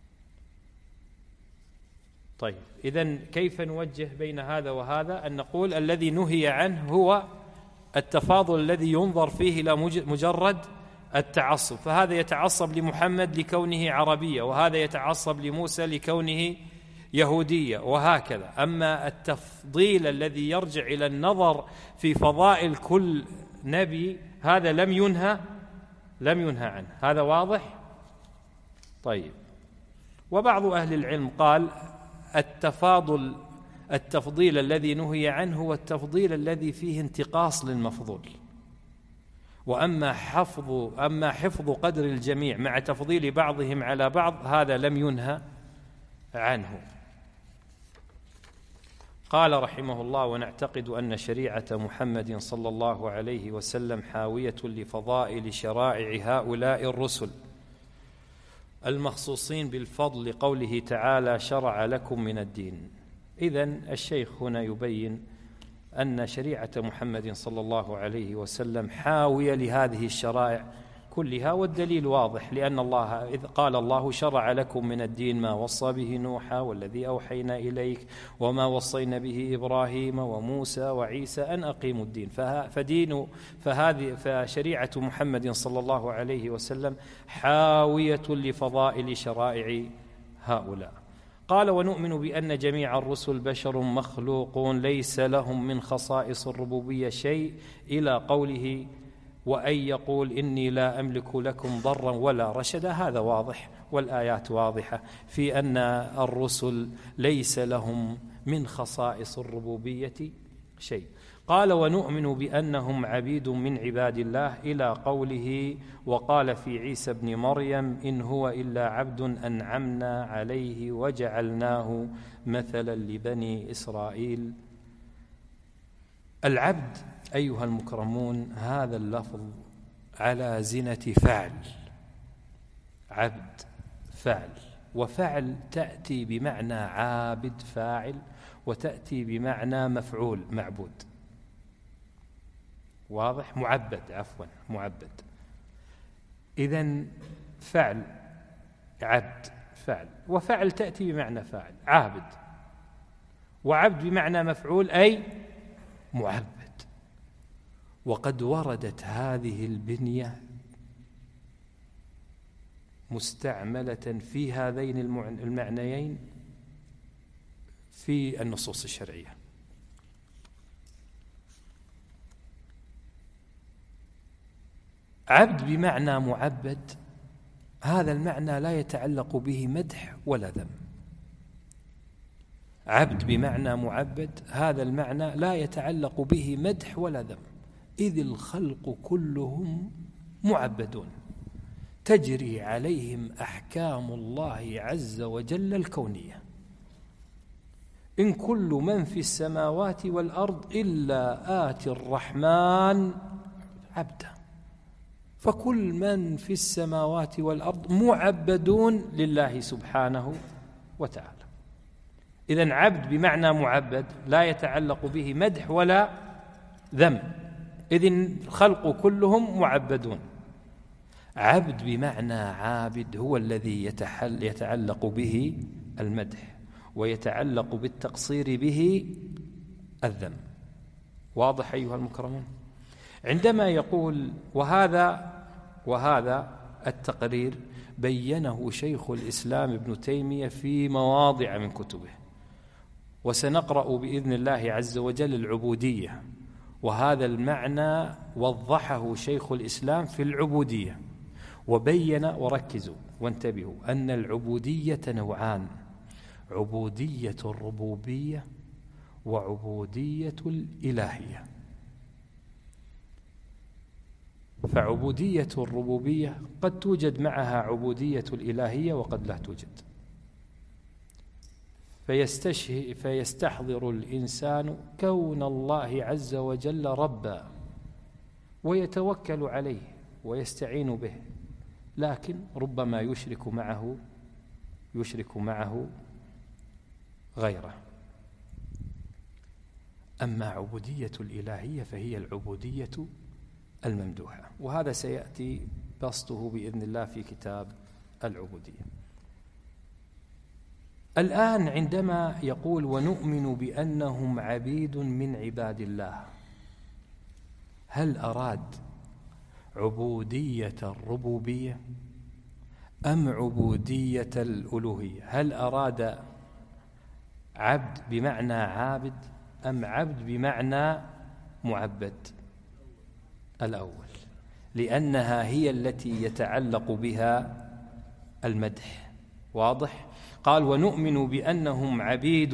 طيب، إذن كيف نوجه بين هذا وهذا؟ أن نقول الذي نهي عنه هو التفاضل الذي ينظر فيه إلى مجرد التعصب، فهذا يتعصب لمحمد لكونه عربية، وهذا يتعصب لموسى لكونه يهودية، وهكذا. أما التفضيل الذي يرجع إلى النظر في فضائل كل نبي، هذا لم ينهى عنه. هذا واضح؟ طيب، وبعض أهل العلم قال: التفضيل الذي نهي عنه هو التفضيل الذي فيه انتقاص للمفضول، وأما حفظ قدر الجميع مع تفضيل بعضهم على بعض، هذا لم ينهى عنه. قال رحمه الله: ونعتقد أن شريعة محمد صلى الله عليه وسلم حاوية لفضائل شرائع هؤلاء الرسل المخصوصين بالفضل، لقوله تعالى: شرع لكم من الدين. إذن الشيخ هنا يبين أن شريعة محمد صلى الله عليه وسلم حاوية لهذه الشرائع كلها، والدليل واضح، لأن الله إذ قال الله: شرع لكم من الدين ما وصى به نوحا والذي أوحينا إليك وما وصينا به إبراهيم وموسى وعيسى أن أقيموا الدين. فشريعة محمد صلى الله عليه وسلم حاوية لفضائل شرائع هؤلاء. قال: ونؤمن بأن جميع الرسل بشر مخلوقون ليس لهم من خصائص الربوبية شيء، إلى قوله: وأن يقول إني لا أملك لكم ضرا ولا رشدا. هذا واضح، والآيات واضحة في أن الرسل ليس لهم من خصائص الربوبية شيء. قال ونؤمن بأنهم عبيد من عباد الله إلى قوله وقال في عيسى ابن مريم إن هو إلا عبد أنعمنا عليه وجعلناه مثلا لبني إسرائيل. العبد أيها المكرمون هذا اللفظ على زنة فعل، عبد فعل، وفعل تأتي بمعنى عابد فاعل، وتأتي بمعنى مفعول معبود. واضح؟ معبد، عفوا معبد. إذن فعل عبد فعل، وفعل تأتي بمعنى فاعل عابد، وعبد بمعنى مفعول أي معبد. وقد وردت هذه البنية مستعملة في هذين المعنيين في النصوص الشرعية. عبد بمعنى معبد، هذا المعنى لا يتعلق به مدح ولا ذم. عبد بمعنى معبد هذا المعنى لا يتعلق به مدح ولا ذم، إذ الخلق كلهم معبدون تجري عليهم أحكام الله عز وجل الكونية. إن كل من في السماوات والأرض إلا آتي الرحمن عبدا، فكل من في السماوات والأرض معبدون لله سبحانه وتعالى. إذن عبد بمعنى معبد لا يتعلق به مدح ولا ذم، إذن الخلق كلهم معبدون. عبد بمعنى عابد هو الذي يتعلق به المدح ويتعلق بالتقصير به الذم. واضح أيها المكرمون؟ عندما يقول وهذا التقرير بينه شيخ الإسلام ابن تيمية في مواضع من كتبه، وسنقرأ بإذن الله عز وجل العبودية، وهذا المعنى وضحه شيخ الإسلام في العبودية، وبين، وركزوا وانتبهوا، أن العبودية نوعان: عبودية الربوبية وعبودية الإلهية. فعبودية الربوبية قد توجد معها عبودية الإلهية وقد لا توجد، فيستحضر الإنسان كون الله عز وجل ربا ويتوكل عليه ويستعين به، لكن ربما يشرك معه غيره. أما عبودية الإلهية فهي العبودية الممدوحة، وهذا سيأتي بسطه بإذن الله في كتاب العبودية. الآن عندما يقول ونؤمن بأنهم عبيد من عباد الله، هل أراد عبودية الربوبية أم عبودية الألوهية؟ هل أراد عبد بمعنى عابد أم عبد بمعنى معبد؟ الأول، لأنها هي التي يتعلق بها المدح. واضح؟ قال ونؤمن بأنهم عبيد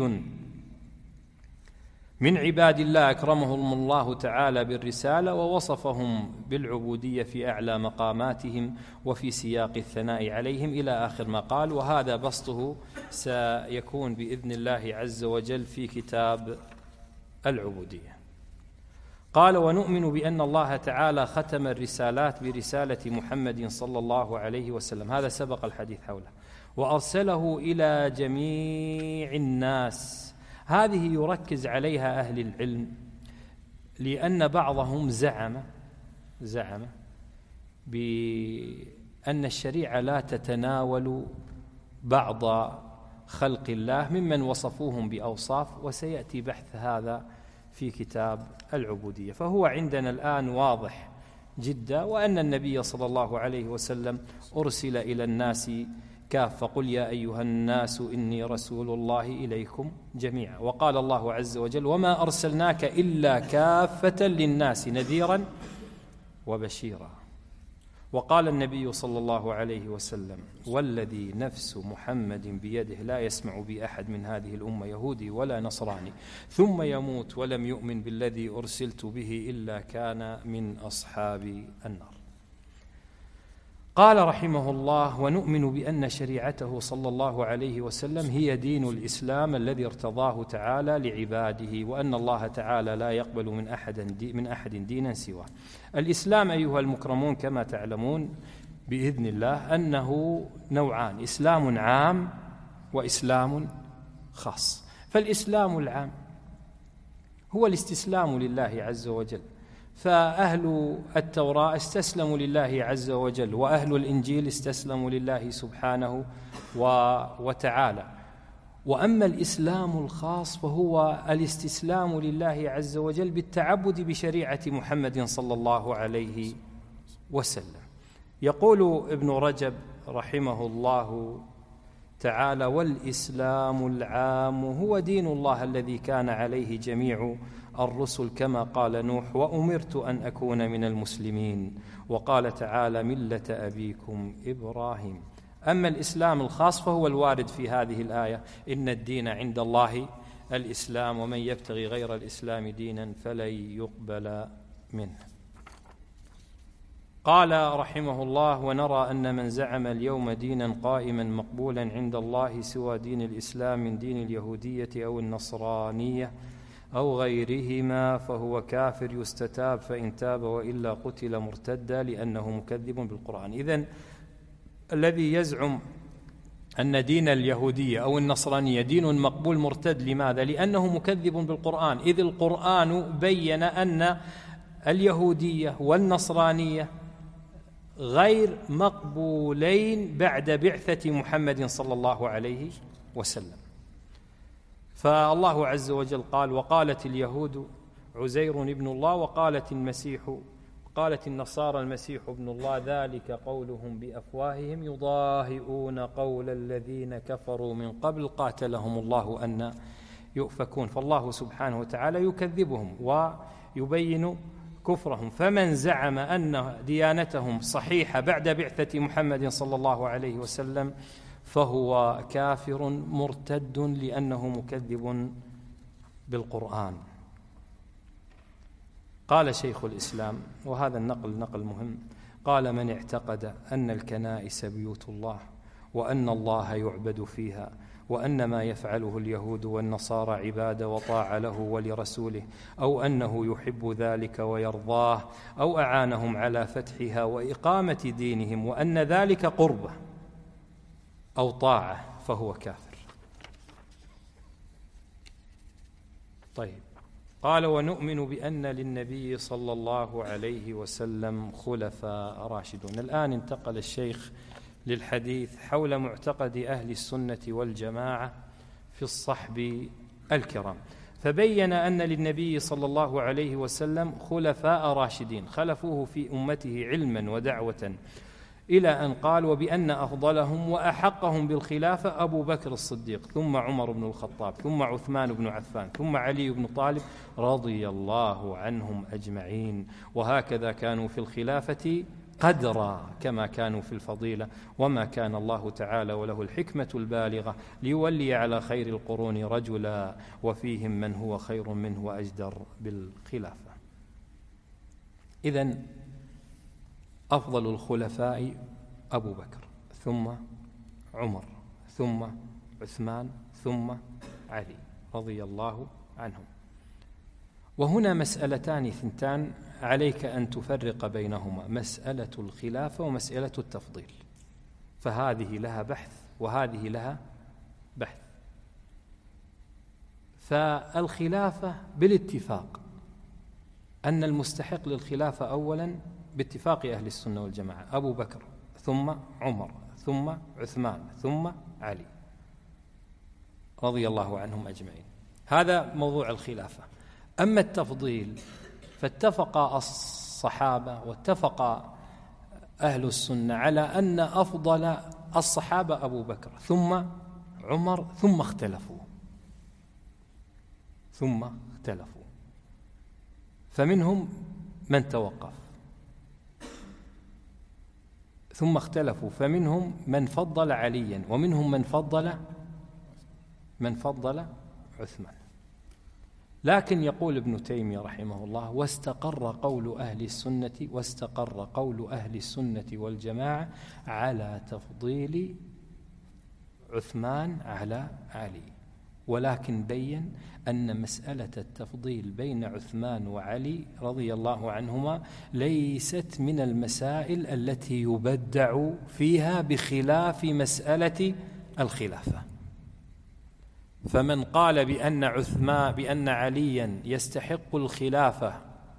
من عباد الله أكرمهم الله تعالى بالرسالة ووصفهم بالعبودية في أعلى مقاماتهم وفي سياق الثناء عليهم إلى آخر ما قال، وهذا بسطه سيكون بإذن الله عز وجل في كتاب العبودية. قال ونؤمن بأن الله تعالى ختم الرسالات برسالة محمد صلى الله عليه وسلم، هذا سبق الحديث حوله، وأرسله إلى جميع الناس. هذه يركز عليها أهل العلم، لأن بعضهم زعم بأن الشريعة لا تتناول بعض خلق الله ممن وصفوهم بأوصاف، وسيأتي بحث هذا في كتاب العبودية. فهو عندنا الآن واضح جدا، وأن النبي صلى الله عليه وسلم أرسل إلى الناس كافة، قل يا أيها الناس إني رسول الله إليكم جميعا. وقال الله عز وجل وما أرسلناك إلا كافة للناس نذيرا وبشيرا. وقال النبي صلى الله عليه وسلم: والذي نفس محمد بيده لا يسمع بي أحد من هذه الأمة يهودي ولا نصراني ثم يموت ولم يؤمن بالذي أرسلت به إلا كان من أصحاب النار. قال رحمه الله: ونؤمن بأن شريعته صلى الله عليه وسلم هي دين الإسلام الذي ارتضاه تعالى لعباده، وأن الله تعالى لا يقبل من أحد دينا سواه. الإسلام أيها المكرمون كما تعلمون بإذن الله أنه نوعان: إسلام عام وإسلام خاص. فالإسلام العام هو الاستسلام لله عز وجل، فأهل التوراة استسلموا لله عز وجل، وأهل الإنجيل استسلموا لله سبحانه وتعالى. وأما الإسلام الخاص فهو الاستسلام لله عز وجل بالتعبد بشريعة محمد صلى الله عليه وسلم. يقول ابن رجب رحمه الله تعالى: والإسلام العام هو دين الله الذي كان عليه جميع الرسل، كما قال نوح: وأمرت أن أكون من المسلمين. وقال تعالى: ملة أبيكم إبراهيم. أما الإسلام الخاص فهو الوارد في هذه الآية: إن الدين عند الله الإسلام ومن يبتغي غير الإسلام دينا فلن يقبل منه. قال رحمه الله: ونرى أن من زعم اليوم دينا قائما مقبولا عند الله سوى دين الإسلام من دين اليهودية أو النصرانية أو غيرهما فهو كافر يستتاب، فإن تاب وإلا قتل مرتدا لأنه مكذب بالقرآن. إذن الذي يزعم أن دين اليهودية أو النصرانية دين مقبول مرتد، لماذا؟ لأنه مكذب بالقرآن، إذ القرآن بين أن اليهودية والنصرانية غير مقبولين بعد بعثة محمد صلى الله عليه وسلم. فالله عز وجل قال: وقالت اليهود عزير ابن الله قالت النصارى المسيح ابن الله، ذلك قولهم بأفواههم يضاهئون قول الذين كفروا من قبل قاتلهم الله أن يؤفكون. فالله سبحانه وتعالى يكذبهم ويبين كفرهم. فمن زعم أن ديانتهم صحيحة بعد بعثة محمد صلى الله عليه وسلم فهو كافر مرتد لأنه مكذب بالقرآن. قال شيخ الإسلام، وهذا النقل نقل مهم، قال: من اعتقد أن الكنائس بيوت الله وأن الله يعبد فيها وأن ما يفعله اليهود والنصارى عبادة وطاعة له ولرسوله، أو أنه يحب ذلك ويرضاه، أو أعانهم على فتحها وإقامة دينهم، وأن ذلك قربة أو طاعة، فهو كافر. طيب، قال: ونؤمن بأن للنبي صلى الله عليه وسلم خلفاء راشدون. الآن انتقل الشيخ للحديث حول معتقد أهل السنة والجماعة في الصحب الكرام، فبين أن للنبي صلى الله عليه وسلم خلفاء راشدين خلفوه في أمته علما ودعوة، إلى أن قال: وبأن أفضلهم وأحقهم بالخلافة أبو بكر الصديق، ثم عمر بن الخطاب، ثم عثمان بن عفان، ثم علي بن طالب رضي الله عنهم أجمعين. وهكذا كانوا في الخلافة قدرا كما كانوا في الفضيلة، وما كان الله تعالى وله الحكمة البالغة ليولي على خير القرون رجلا وفيهم من هو خير منه وأجدر بالخلافة. إذن أفضل الخلفاء أبو بكر، ثم عمر، ثم عثمان، ثم علي رضي الله عنهم. وهنا مسألتان ثنتان عليك أن تفرق بينهما: مسألة الخلافة ومسألة التفضيل، فهذه لها بحث وهذه لها بحث. فالخلافة بالاتفاق أن المستحق للخلافة أولا باتفاق أهل السنة والجماعة أبو بكر، ثم عمر، ثم عثمان، ثم علي رضي الله عنهم أجمعين. هذا موضوع الخلافة. أما التفضيل فاتفق الصحابة واتفق أهل السنة على أن أفضل الصحابة أبو بكر، ثم عمر، ثم اختلفوا فمنهم من توقف. ثم اختلفوا، فمنهم من فضل عليا ومنهم من فضل عثمان. لكن يقول ابن تيمية رحمه الله: واستقر قول أهل السنة والجماعة على تفضيل عثمان على علي، ولكن بين أن مسألة التفضيل بين عثمان وعلي رضي الله عنهما ليست من المسائل التي يبدع فيها بخلاف مسألة الخلافة. فمن قال بأن عليا يستحق الخلافة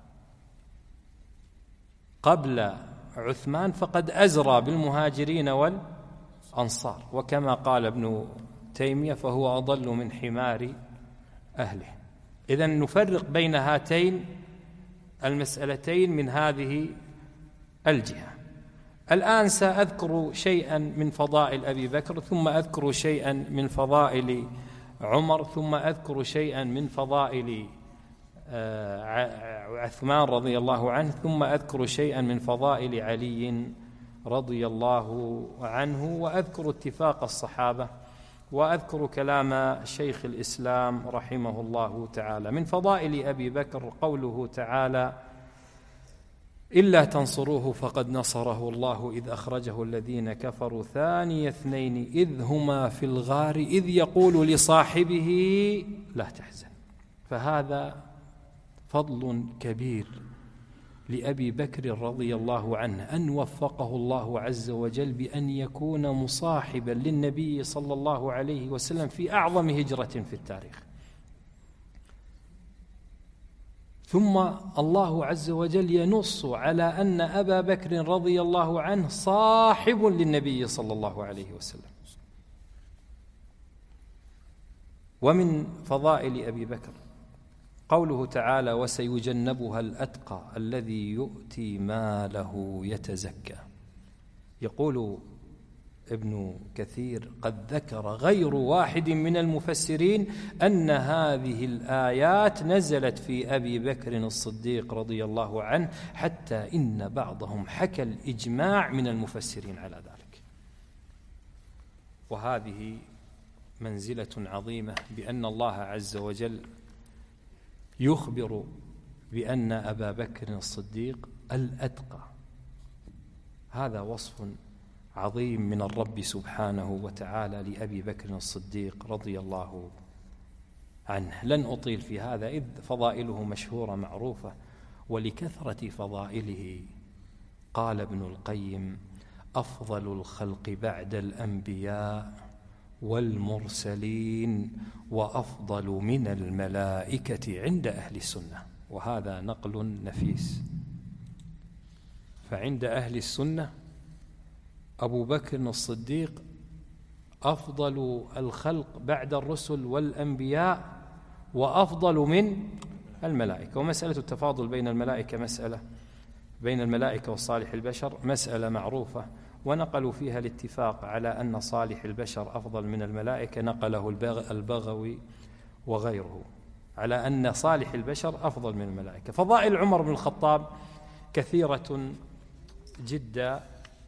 قبل عثمان فقد أزرى بالمهاجرين والأنصار، وكما قال ابن تيمية: فهو أضل من حمار أهله. إذن نفرق بين هاتين المسألتين من هذه الجهة. الآن سأذكر شيئا من فضائل أبي بكر، ثم أذكر شيئا من فضائل عمر، ثم أذكر شيئا من فضائل عثمان رضي الله عنه، ثم أذكر شيئا من فضائل علي رضي الله عنه، وأذكر اتفاق الصحابة، وأذكر كلام شيخ الإسلام رحمه الله تعالى. من فضائل أبي بكر قوله تعالى: إلا تنصروه فقد نصره الله إذ أخرجه الذين كفروا ثاني اثنين إذ هما في الغار إذ يقول لصاحبه لا تحزن. فهذا فضل كبير لأبي بكر رضي الله عنه، أن وفقه الله عز وجل بأن يكون مصاحبا للنبي صلى الله عليه وسلم في أعظم هجرة في التاريخ. ثم الله عز وجل ينص على أن أبا بكر رضي الله عنه صاحب للنبي صلى الله عليه وسلم. ومن فضائل أبي بكر قوله تعالى: وسيجنبها الأتقى الذي يؤتي ماله يتزكى. يقول ابن كثير: قد ذكر غير واحد من المفسرين أن هذه الآيات نزلت في أبي بكر الصديق رضي الله عنه، حتى إن بعضهم حكى الإجماع من المفسرين على ذلك. وهذه منزلة عظيمة، بأن الله عز وجل يخبر بأن أبا بكر الصديق الأتقى. هذا وصف عظيم من الرب سبحانه وتعالى لأبي بكر الصديق رضي الله عنه. لن أطيل في هذا إذ فضائله مشهورة معروفة، ولكثرة فضائله قال ابن القيم: أفضل الخلق بعد الأنبياء والمرسلين وأفضل من الملائكة عند أهل السنة. وهذا نقل نفيس. فعند أهل السنة أبو بكر الصديق أفضل الخلق بعد الرسل والأنبياء وأفضل من الملائكة. ومسألة التفاضل بين الملائكة وصالح البشر مسألة معروفة، ونقلوا فيها الاتفاق على أن صالح البشر أفضل من الملائكة، نقله البغوي وغيره على أن صالح البشر أفضل من الملائكة. فضائل عمر بن الخطاب كثيرة جدا،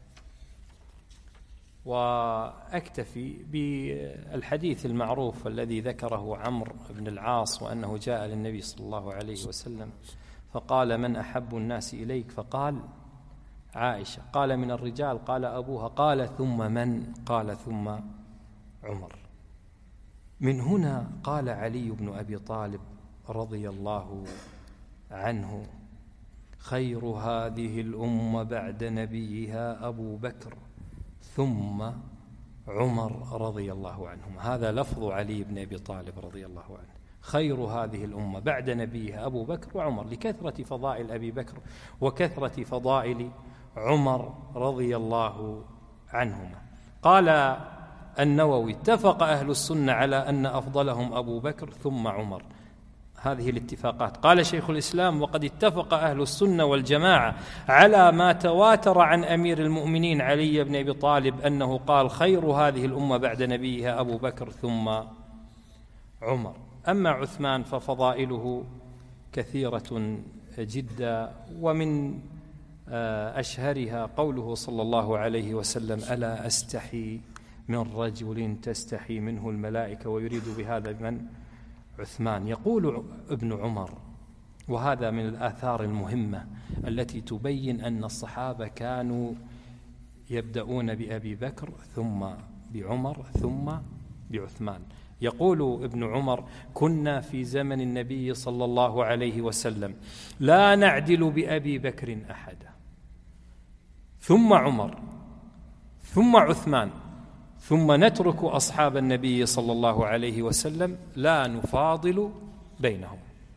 وأكتفي بالحديث المعروف الذي ذكره عمرو بن العاص، وأنه جاء للنبي صلى الله عليه وسلم فقال: من أحب الناس إليك؟ فقال: عائشة. قال: من الرجال؟ قال: أبوها. قال: ثم من؟ قال: ثم عمر. من هنا قال علي بن أبي طالب رضي الله عنه: خير هذه الأمة بعد نبيها أبو بكر ثم عمر رضي الله عنهم. هذا لفظ علي بن أبي طالب رضي الله عنه: خير هذه الأمة بعد نبيها أبو بكر وعمر، لكثرة فضائل أبي بكر وكثرة فضائل عمر رضي الله عنهما. قال النووي: اتفق أهل السنة على أن أفضلهم أبو بكر ثم عمر. هذه الاتفاقات. قال شيخ الإسلام: وقد اتفق أهل السنة والجماعة على ما تواتر عن أمير المؤمنين علي بن أبي طالب أنه قال: خير هذه الأمة بعد نبيها أبو بكر ثم عمر. أما عثمان ففضائله كثيرة جدا، ومن أشهرها قوله صلى الله عليه وسلم: ألا أستحي من رجل تستحي منه الملائكة، ويريد بهذا من؟ عثمان. يقول ابن عمر، وهذا من الآثار المهمة التي تبين أن الصحابة كانوا يبدأون بأبي بكر ثم بعمر ثم بعثمان. يقول ابن عمر: كنا في زمن النبي صلى الله عليه وسلم لا نعدل بأبي بكر أحدا، ثم عمر ثم عثمان، ثم نترك أصحاب النبي صلى الله عليه وسلم لا نفاضل بينهم.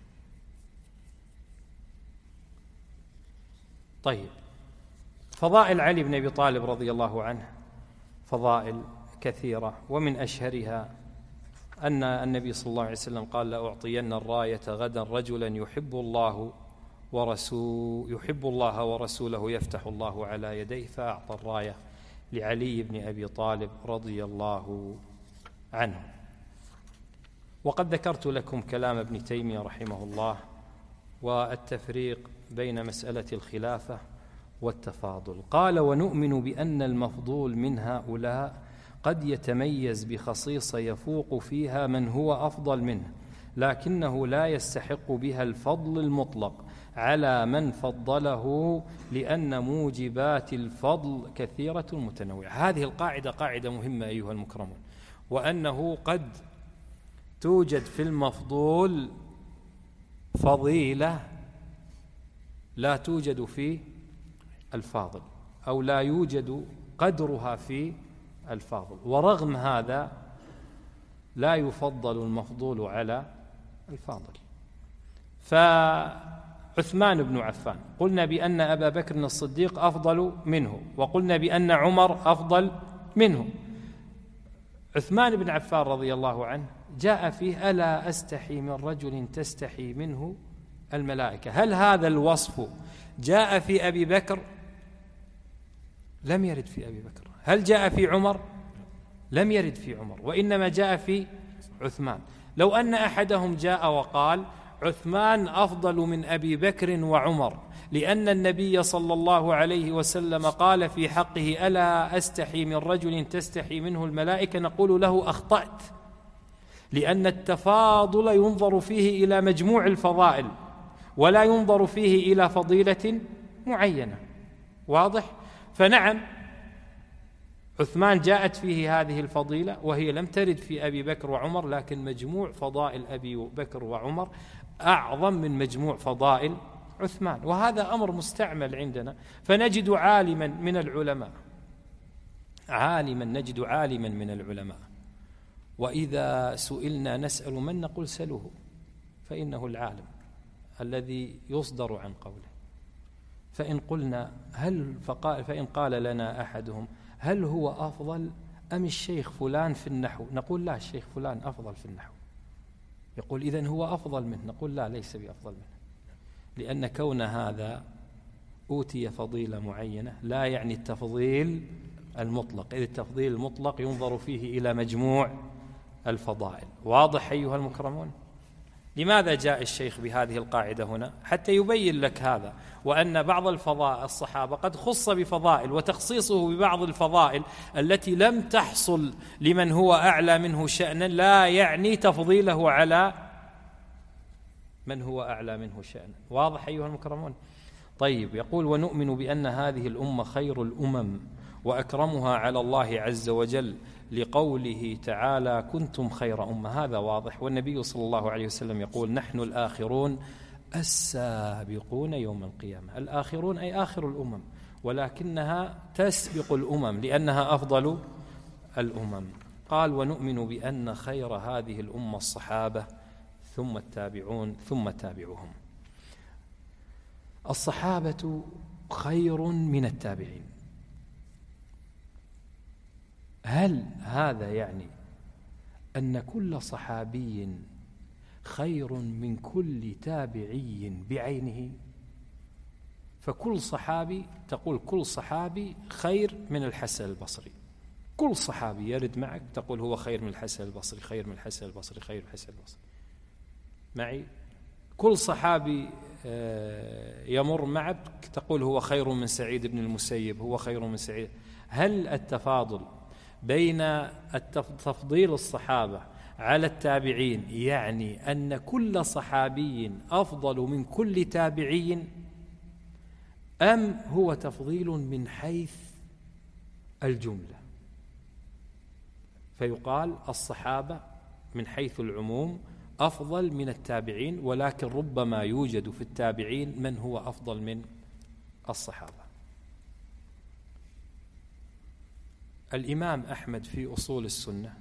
طيب، فضائل علي بن أبي طالب رضي الله عنه فضائل كثيرة، ومن أشهرها أن النبي صلى الله عليه وسلم قال: لأعطين الراية غدا رجلا يحب الله ورسوله يفتح الله على يديه، فأعطى الراية لعلي بن أبي طالب رضي الله عنه. وقد ذكرت لكم كلام ابن تيمية رحمه الله والتفريق بين مسألة الخلافة والتفاضل. قال: ونؤمن بأن المفضول من هؤلاء قد يتميز بخصيصة يفوق فيها من هو أفضل منه، لكنه لا يستحق بها الفضل المطلق على من فضله، لأن موجبات الفضل كثيرة متنوعة. هذه القاعدة قاعدة مهمة أيها المكرمون، وأنه قد توجد في المفضول فضيلة لا توجد في الفاضل، أو لا يوجد قدرها في الفاضل، ورغم هذا لا يفضل المفضول على الفاضل. فعثمان بن عفان قلنا بأن أبا بكر الصديق أفضل منه، وقلنا بأن عمر أفضل منه. عثمان بن عفان رضي الله عنه جاء فيه: ألا أستحي من رجل تستحي منه الملائكة. هل هذا الوصف جاء في أبي بكر؟ لم يرد في أبي بكر. هل جاء في عمر؟ لم يرد في عمر، وإنما جاء في عثمان. لو أن أحدهم جاء وقال: عثمان أفضل من أبي بكر وعمر، لأن النبي صلى الله عليه وسلم قال في حقه: ألا أستحي من رجل تستحي منه الملائكة، نقول له: أخطأت، لأن التفاضل ينظر فيه إلى مجموع الفضائل، ولا ينظر فيه إلى فضيلة معينة. واضح؟ فنعم، عثمان جاءت فيه هذه الفضيلة، وهي لم ترد في أبي بكر وعمر، لكن مجموع فضائل أبي بكر وعمر أعظم من مجموع فضائل عثمان، وهذا أمر مستعمل عندنا. فنجد عالما من العلماء، وإذا سئلنا نسأل من؟ نقول: سلوه، فإنه العالم الذي يصدر عن قوله. فإن قال لنا أحدهم: هل هو أفضل أم الشيخ فلان في النحو؟ نقول: لا، الشيخ فلان أفضل في النحو. يقول: إذن هو أفضل منه؟ نقول: لا، ليس بأفضل منه، لأن كون هذا أوتي فضيلة معينة لا يعني التفضيل المطلق، إذ التفضيل المطلق ينظر فيه إلى مجموع الفضائل. واضح أيها المكرمون؟ لماذا جاء الشيخ بهذه القاعدة هنا؟ حتى يبين لك هذا، وأن بعض الصحابة قد خص بفضائل، وتخصيصه ببعض الفضائل التي لم تحصل لمن هو أعلى منه شأنا لا يعني تفضيله على من هو أعلى منه شأنا. واضح أيها المكرمون؟ طيب، يقول: ونؤمن بأن هذه الأمة خير الأمم وأكرمها على الله عز وجل، لقوله تعالى: كنتم خير أمة. هذا واضح. والنبي صلى الله عليه وسلم يقول: نحن الآخرون السابقون يوم القيامة. الآخرون أي آخر الأمم، ولكنها تسبق الأمم لأنها أفضل الأمم. قال: ونؤمن بأن خير هذه الأمة الصحابة، ثم التابعون، ثم تابعهم. الصحابة خير من التابعين. هل هذا يعني أن كل صحابي خير من كل تابعي بعينه؟ فكل صحابي، تقول كل صحابي خير من الحسن البصري، كل صحابي يرد معك تقول هو خير من الحسن البصري، خير من الحسن البصري، خير من الحسن البصري معي. كل صحابي يمر معك تقول هو خير من سعيد بن المسيب، هو خير من سعيد. هل التفاضل بين تفضيل الصحابة على التابعين يعني أن كل صحابي أفضل من كل تابعي، أم هو تفضيل من حيث الجملة؟ فيقال الصحابة من حيث العموم أفضل من التابعين، ولكن ربما يوجد في التابعين من هو أفضل من الصحابة. الإمام أحمد في أصول السنة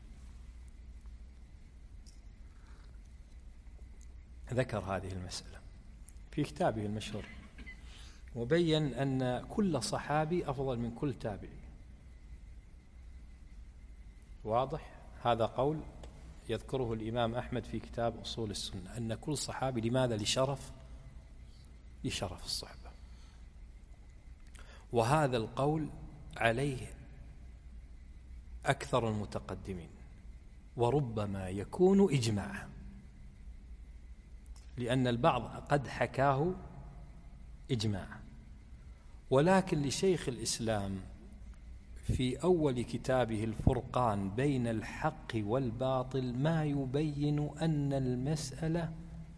ذكر هذه المسألة في كتابه المشهور، وبين أن كل صحابي أفضل من كل تابعي. واضح؟ هذا قول يذكره الإمام أحمد في كتاب أصول السنة، أن كل صحابي لماذا؟ لشرف الصحبة. وهذا القول عليه أكثر المتقدمين، وربما يكون إجماعا، لأن البعض قد حكاه إجماعا. ولكن لشيخ الإسلام في أول كتابه الفرقان بين الحق والباطل ما يبين أن المسألة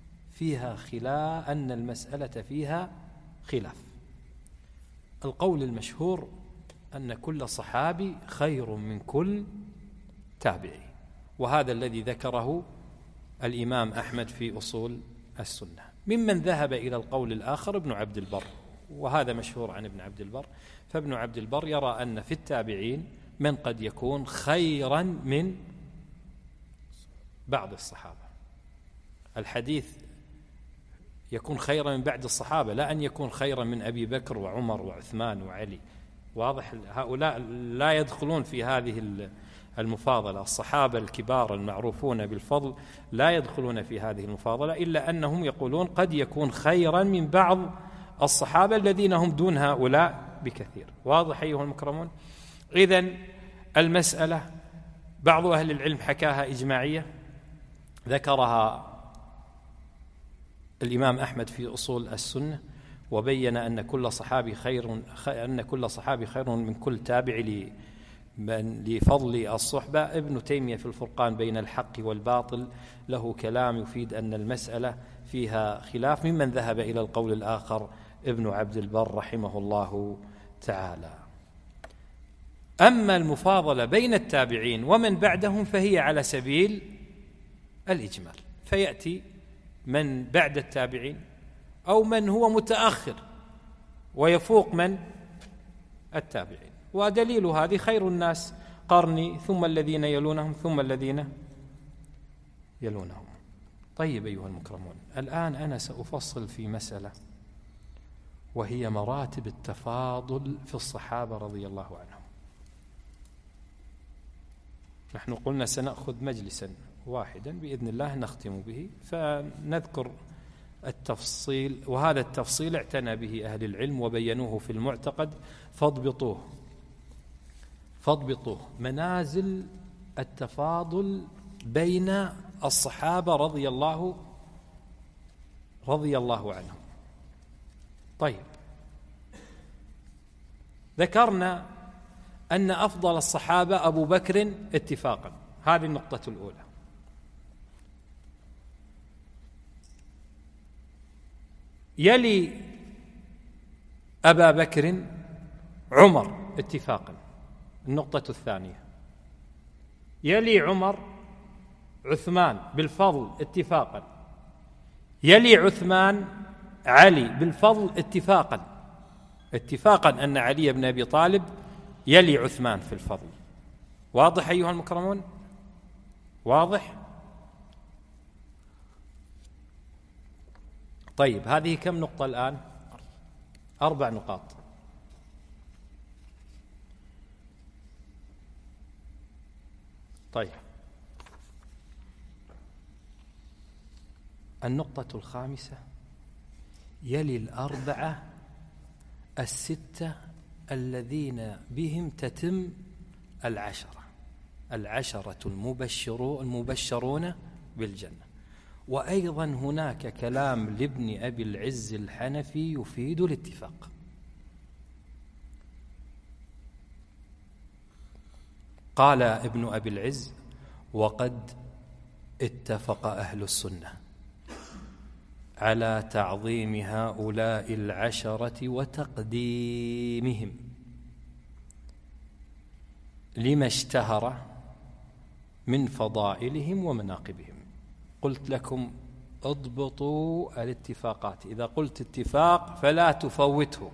فيها خلاف. القول المشهور أن كل صحابي خير من كل تابعي، وهذا الذي ذكره الإمام أحمد في أصول السنة. ممن ذهب إلى القول الآخر ابن عبد البر، وهذا مشهور عن ابن عبد البر. فابن عبد البر يرى أن في التابعين من قد يكون خيرا من بعض الصحابة. الحديث يكون خيرا من بعض الصحابة، لا أن يكون خيرا من أبي بكر وعمر وعثمان وعلي. واضح؟ هؤلاء لا يدخلون في هذه المفاضلة. الصحابة الكبار المعروفون بالفضل لا يدخلون في هذه المفاضلة، إلا أنهم يقولون قد يكون خيرا من بعض الصحابة الذين هم دون هؤلاء بكثير. واضح أيها المكرمون؟ إذن المسألة بعض أهل العلم حكاها إجماعية، ذكرها الإمام أحمد في أصول السنة، وبين أن كل صحابي خير من كل تابع لفضل الصحبة. ابن تيمية في الفرقان بين الحق والباطل له كلام يفيد أن المسألة فيها خلاف. ممن ذهب إلى القول الآخر ابن عبد البر رحمه الله تعالى. أما المفاضلة بين التابعين ومن بعدهم فهي على سبيل الإجمال، فيأتي من بعد التابعين أو من هو متأخر ويفوق من التابعين. ودليل هذه خير الناس قرني ثم الذين يلونهم ثم الذين يلونهم. طيب أيها المكرمون، الآن أنا سأفصل في مسألة، وهي مراتب التفاضل في الصحابة رضي الله عنهم. نحن قلنا سنأخذ مجلسا واحدا بإذن الله نختم به، فنذكر التفصيل، وهذا التفصيل اعتنى به أهل العلم وبينوه في المعتقد، فاضبطوه منازل التفاضل بين الصحابة رضي الله عنهم. طيب، ذكرنا أن أفضل الصحابة أبو بكر اتفاقا، هذه النقطة الأولى. يلي أبا بكر عمر اتفاقا، النقطة الثانية. يلي عمر عثمان بالفضل اتفاقا. يلي عثمان علي بالفضل اتفاقا أن علي بن أبي طالب يلي عثمان في الفضل. واضح أيها المكرمون؟ واضح؟ طيب، هذه كم نقطة الآن؟ 4 نقاط. طيب، النقطة الخامسة: يلي الأربعة الستة الذين بهم تتم العشرة المبشرون بالجنة. وأيضا هناك كلام لابن أبي العز الحنفي يفيد الاتفاق. قال ابن أبي العز: وقد اتفق أهل السنة على تعظيم هؤلاء العشرة وتقديمهم لما اشتهر من فضائلهم ومناقبهم. قلت لكم اضبطوا الاتفاقات، إذا قلت اتفاق فلا تفوته.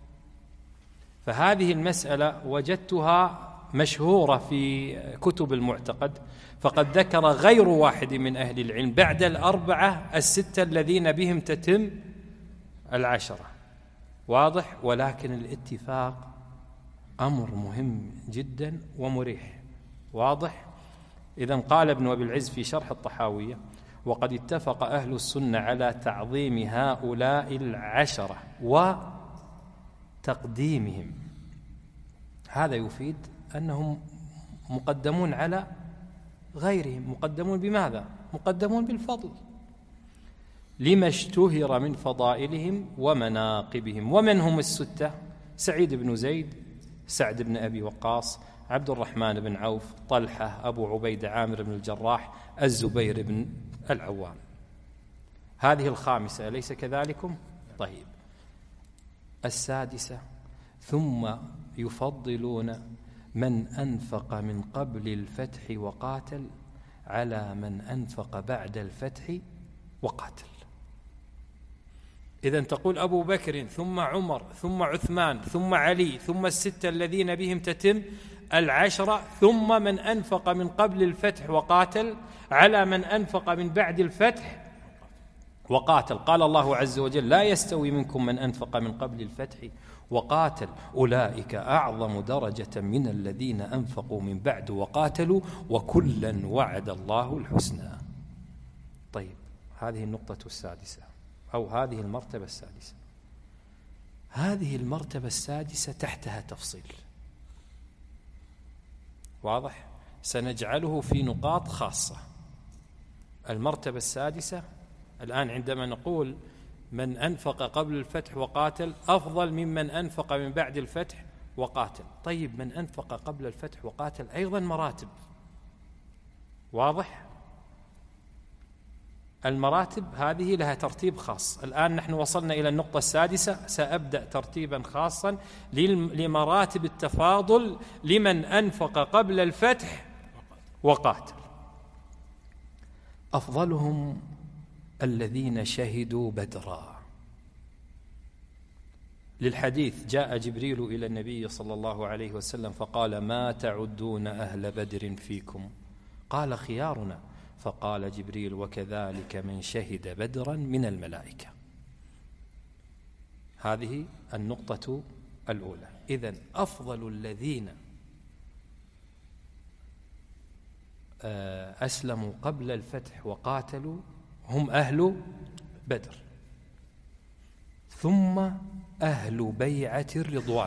فهذه المسألة وجدتها مشهورة في كتب المعتقد، فقد ذكر غير واحد من أهل العلم بعد الأربعة الستة الذين بهم تتم العشرة. واضح؟ ولكن الاتفاق أمر مهم جدا ومريح. واضح؟ إذن قال ابن أبي العز في شرح الطحاوية: وقد اتفق أهل السنة على تعظيم هؤلاء العشرة وتقديمهم. هذا يفيد أنهم مقدمون على غيرهم. مقدمون بماذا؟ مقدمون بالفضل لما اشتهر من فضائلهم ومناقبهم. ومنهم الستة: سعيد بن زيد، سعد بن أبي وقاص، عبد الرحمن بن عوف، طلحة، أبو عبيدة عامر بن الجراح، الزبير بن العوام. هذه الخامسة، أليس كذلكم؟ طيب، السادسة: ثم يفضلون من أنفق من قبل الفتح وقاتل على من أنفق بعد الفتح وقاتل. إذن تقول أبو بكر ثم عمر ثم عثمان ثم علي ثم الستة الذين بهم تتم العشرة، ثم من أنفق من قبل الفتح وقاتل على من أنفق من بعد الفتح وقاتل. قال الله عز وجل: لا يستوي منكم من أنفق من قبل الفتح وقاتل أولئك أعظم درجة من الذين أنفقوا من بعد وقاتلوا وكلا وعد الله الحسنى. طيب، هذه النقطة السادسة أو هذه المرتبة السادسة. هذه المرتبة السادسة تحتها تفصيل واضح، سنجعله في نقاط خاصة. المرتبة السادسة الآن عندما نقول من أنفق قبل الفتح وقاتل أفضل ممن أنفق من بعد الفتح وقاتل. طيب، من أنفق قبل الفتح وقاتل أيضا مراتب. واضح؟ المراتب هذه لها ترتيب خاص. الآن نحن وصلنا إلى النقطة السادسة، سأبدأ ترتيبا خاصا لمراتب التفاضل لمن أنفق قبل الفتح وقاتل. أفضلهم الذين شهدوا بدرا. للحديث: جاء جبريل إلى النبي صلى الله عليه وسلم فقال: ما تعدون أهل بدر فيكم؟ قال: خيارنا. فقال جبريل: وكذلك من شهد بدرا من الملائكة. هذه النقطة الأولى. إذن أفضل الذين أسلموا قبل الفتح وقاتلوا هم أهل بدر، ثم أهل بيعة الرضوان،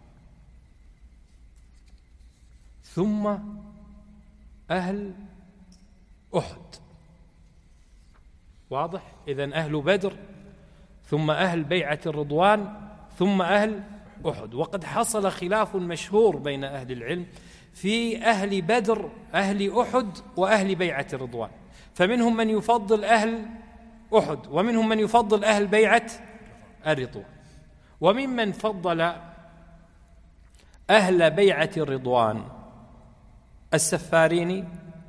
ثم أهل أحد. واضح؟ إذن أهل بدر ثم أهل بيعة الرضوان ثم أهل أحد. وقد حصل خلاف مشهور بين أهل العلم في أهل بدر، أهل أحد، وأهل بيعة الرضوان. فمنهم من يفضل أهل أحد، ومنهم من يفضل أهل بيعة الرضوان، وممن فضل أهل بيعة الرضوان السفاريني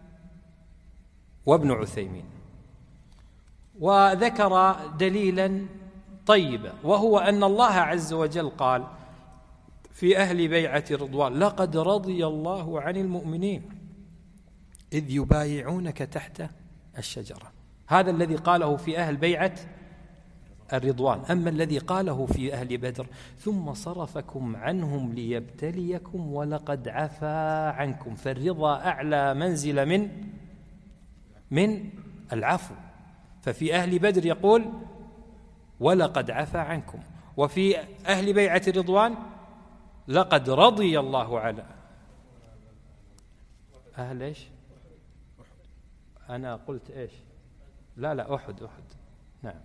وابن عثيمين. وذكر دليلا طيبا، وهو أن الله عز وجل قال في أهل بيعة الرضوان: لقد رضي الله عن المؤمنين إذ يبايعونك تحت الشجرة. هذا الذي قاله في أهل بيعة الرضوان. أما الذي قاله في أهل بدر: ثم صرفكم عنهم ليبتليكم ولقد عفا عنكم. فالرضا أعلى منزل من العفو. ففي أهل بدر يقول: ولقد عفا عنكم، وفي أهل بيعة الرضوان: لقد رضي الله على أهل إيش؟ أنا قلت إيش؟ لا أحد. نعم،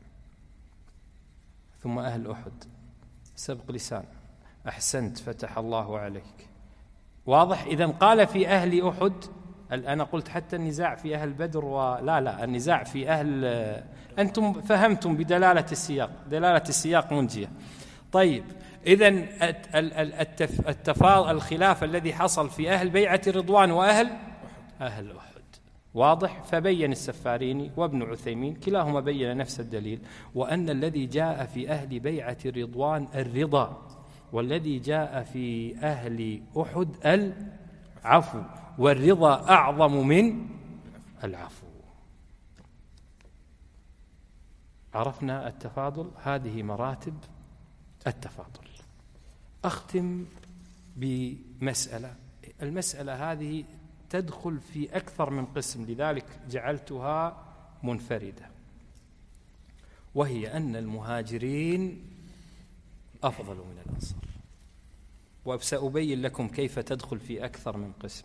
ثم أهل أحد. سبق لسان. أحسنت، فتح الله عليك. واضح. إذن قال في أهل أحد. أنا قلت حتى النزاع في أهل بدر لا النزاع في أهل. أنتم فهمتم بدلالة السياق، دلالة السياق منجية. طيب، إذن الخلاف الذي حصل في أهل بيعة الرضوان وأهل أحد واضح. فبين السفاريني وابن عثيمين كلاهما بين نفس الدليل، وأن الذي جاء في أهل بيعة الرضوان الرضا، والذي جاء في أهل أحد العفو، والرضا أعظم من العفو. عرفنا التفاضل، هذه مراتب التفاضل. أختم بمسألة، المسألة هذه تدخل في أكثر من قسم، لذلك جعلتها منفردة، وهي أن المهاجرين أفضل من الأنصار. وسأبين لكم كيف تدخل في أكثر من قسم.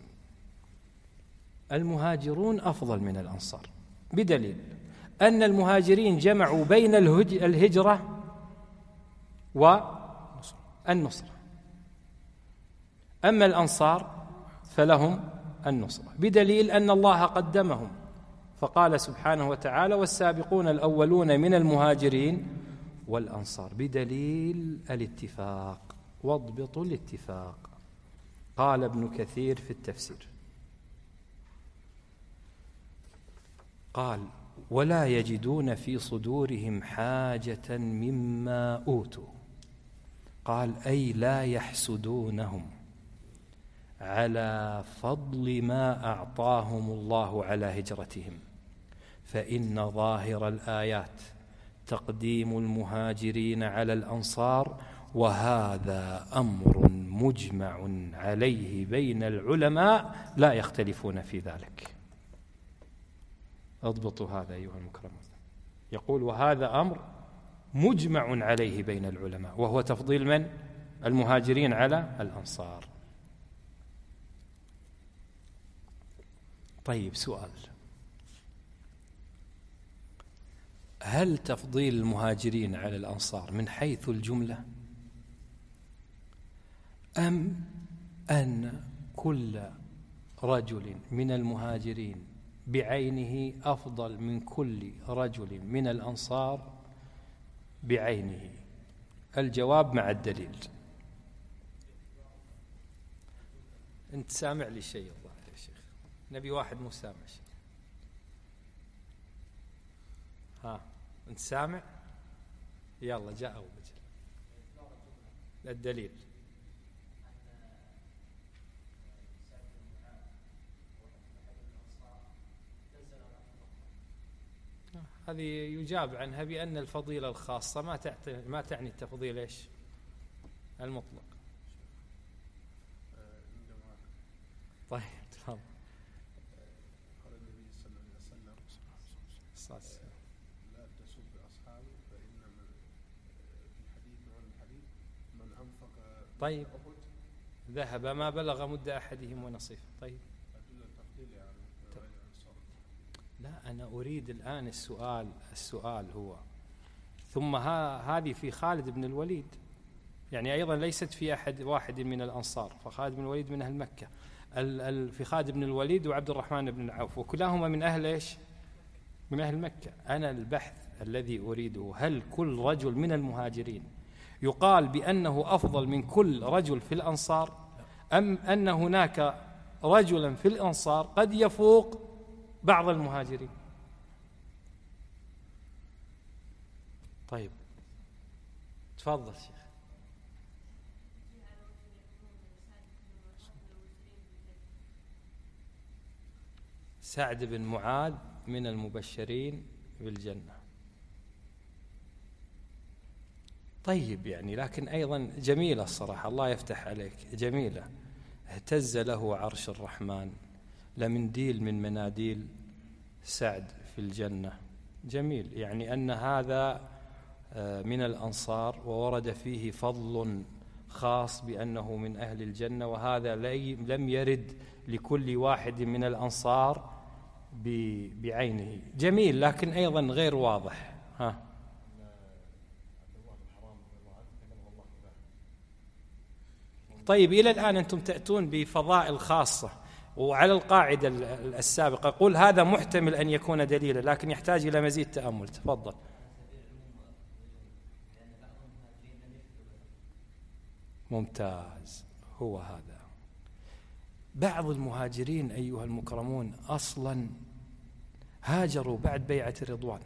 المهاجرون أفضل من الأنصار بدليل أن المهاجرين جمعوا بين الهجرة والنصرة، أما الأنصار فلهم النصرة، بدليل أن الله قدمهم، فقال سبحانه وتعالى: والسابقون الأولون من المهاجرين والأنصار، بدليل الاتفاق. واضبطوا الاتفاق. قال ابن كثير في التفسير، قال: ولا يجدون في صدورهم حاجة مما أوتوا. قال: أي لا يحسدونهم على فضل ما أعطاهم الله على هجرتهم، فإن ظاهر الآيات تقديم المهاجرين على الأنصار، وهذا أمر مجمع عليه بين العلماء لا يختلفون في ذلك. اضبطوا هذا أيها المكرمون. يقول: وهذا أمر مجمع عليه بين العلماء، وهو تفضيل من؟ المهاجرين على الأنصار. طيب، سؤال: هل تفضيل المهاجرين على الأنصار من حيث الجملة، أم أن كل رجل من المهاجرين بعينه أفضل من كل رجل من الأنصار بعينه؟ الجواب مع الدليل. أنت سامع لي شيء الظاهر يا شيخ؟ نبي واحد مو سامع شيء. أنت سامع؟ يلا جاء الدليل. هذه يجاب عنها بأن الفضيلة الخاصة ما تعني التفضيل إيش؟ المطلق. طيب، تفضل. قال النبي صلى الله عليه وسلم: لا تسب أصحابي فإن في الحديث من أنفق. طيب، ذهب ما بلغ مد أحدهم ونصيف. طيب، لا، أنا أريد الآن السؤال هو، ثم هذه في خالد بن الوليد، يعني أيضا ليست في واحد من الأنصار، فخالد بن الوليد من أهل مكة. في خالد بن الوليد وعبد الرحمن بن عوف، وكلاهما من أهل إيش؟ من أهل مكة. أنا البحث الذي أريده، هل كل رجل من المهاجرين يقال بأنه أفضل من كل رجل في الأنصار، أم أن هناك رجلا في الأنصار قد يفوق بعض المهاجرين؟ طيب، تفضل شيخ. سعد بن معاذ من المبشرين بالجنة. طيب، يعني لكن أيضا جميلة الصراحة، الله يفتح عليك، جميلة. اهتز له عرش الرحمن، لمنديل من مناديل سعد في الجنة. جميل، يعني أن هذا من الأنصار وورد فيه فضل خاص بأنه من أهل الجنة، وهذا لم يرد لكل واحد من الأنصار بعينه. جميل، لكن أيضا غير واضح. طيب، إلى الآن أنتم تأتون بفضائل خاصة، وعلى القاعدة السابقة قل هذا محتمل أن يكون دليلا، لكن يحتاج إلى مزيد تأمل. تفضل. ممتاز، هو هذا. بعض المهاجرين أيها المكرمون أصلا هاجروا بعد بيعة الرضوان،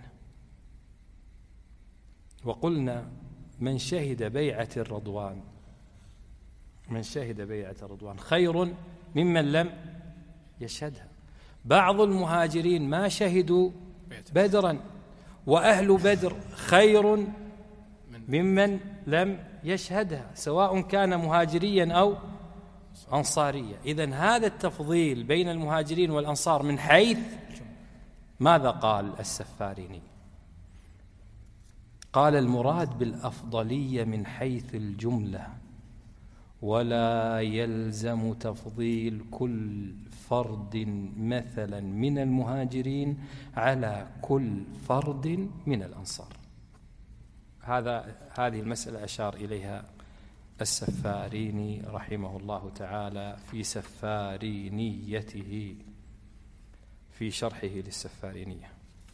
وقلنا من شهد بيعة الرضوان خير ممن لم يشهدها. بعض المهاجرين ما شهدوا بدرا، وأهل بدر خير ممن لم يشهدها، سواء كان مهاجريا أو أنصاريا. إذن هذا التفضيل بين المهاجرين والأنصار من حيث ماذا قال السفاريني؟ قال المراد بالأفضلية من حيث الجملة، ولا يلزم تفضيل كل فرد مثلا من المهاجرين على كل فرد من الأنصار. هذه المسألة أشار إليها السفاريني رحمه الله تعالى في سفارينيته، في شرحه للسفارينية.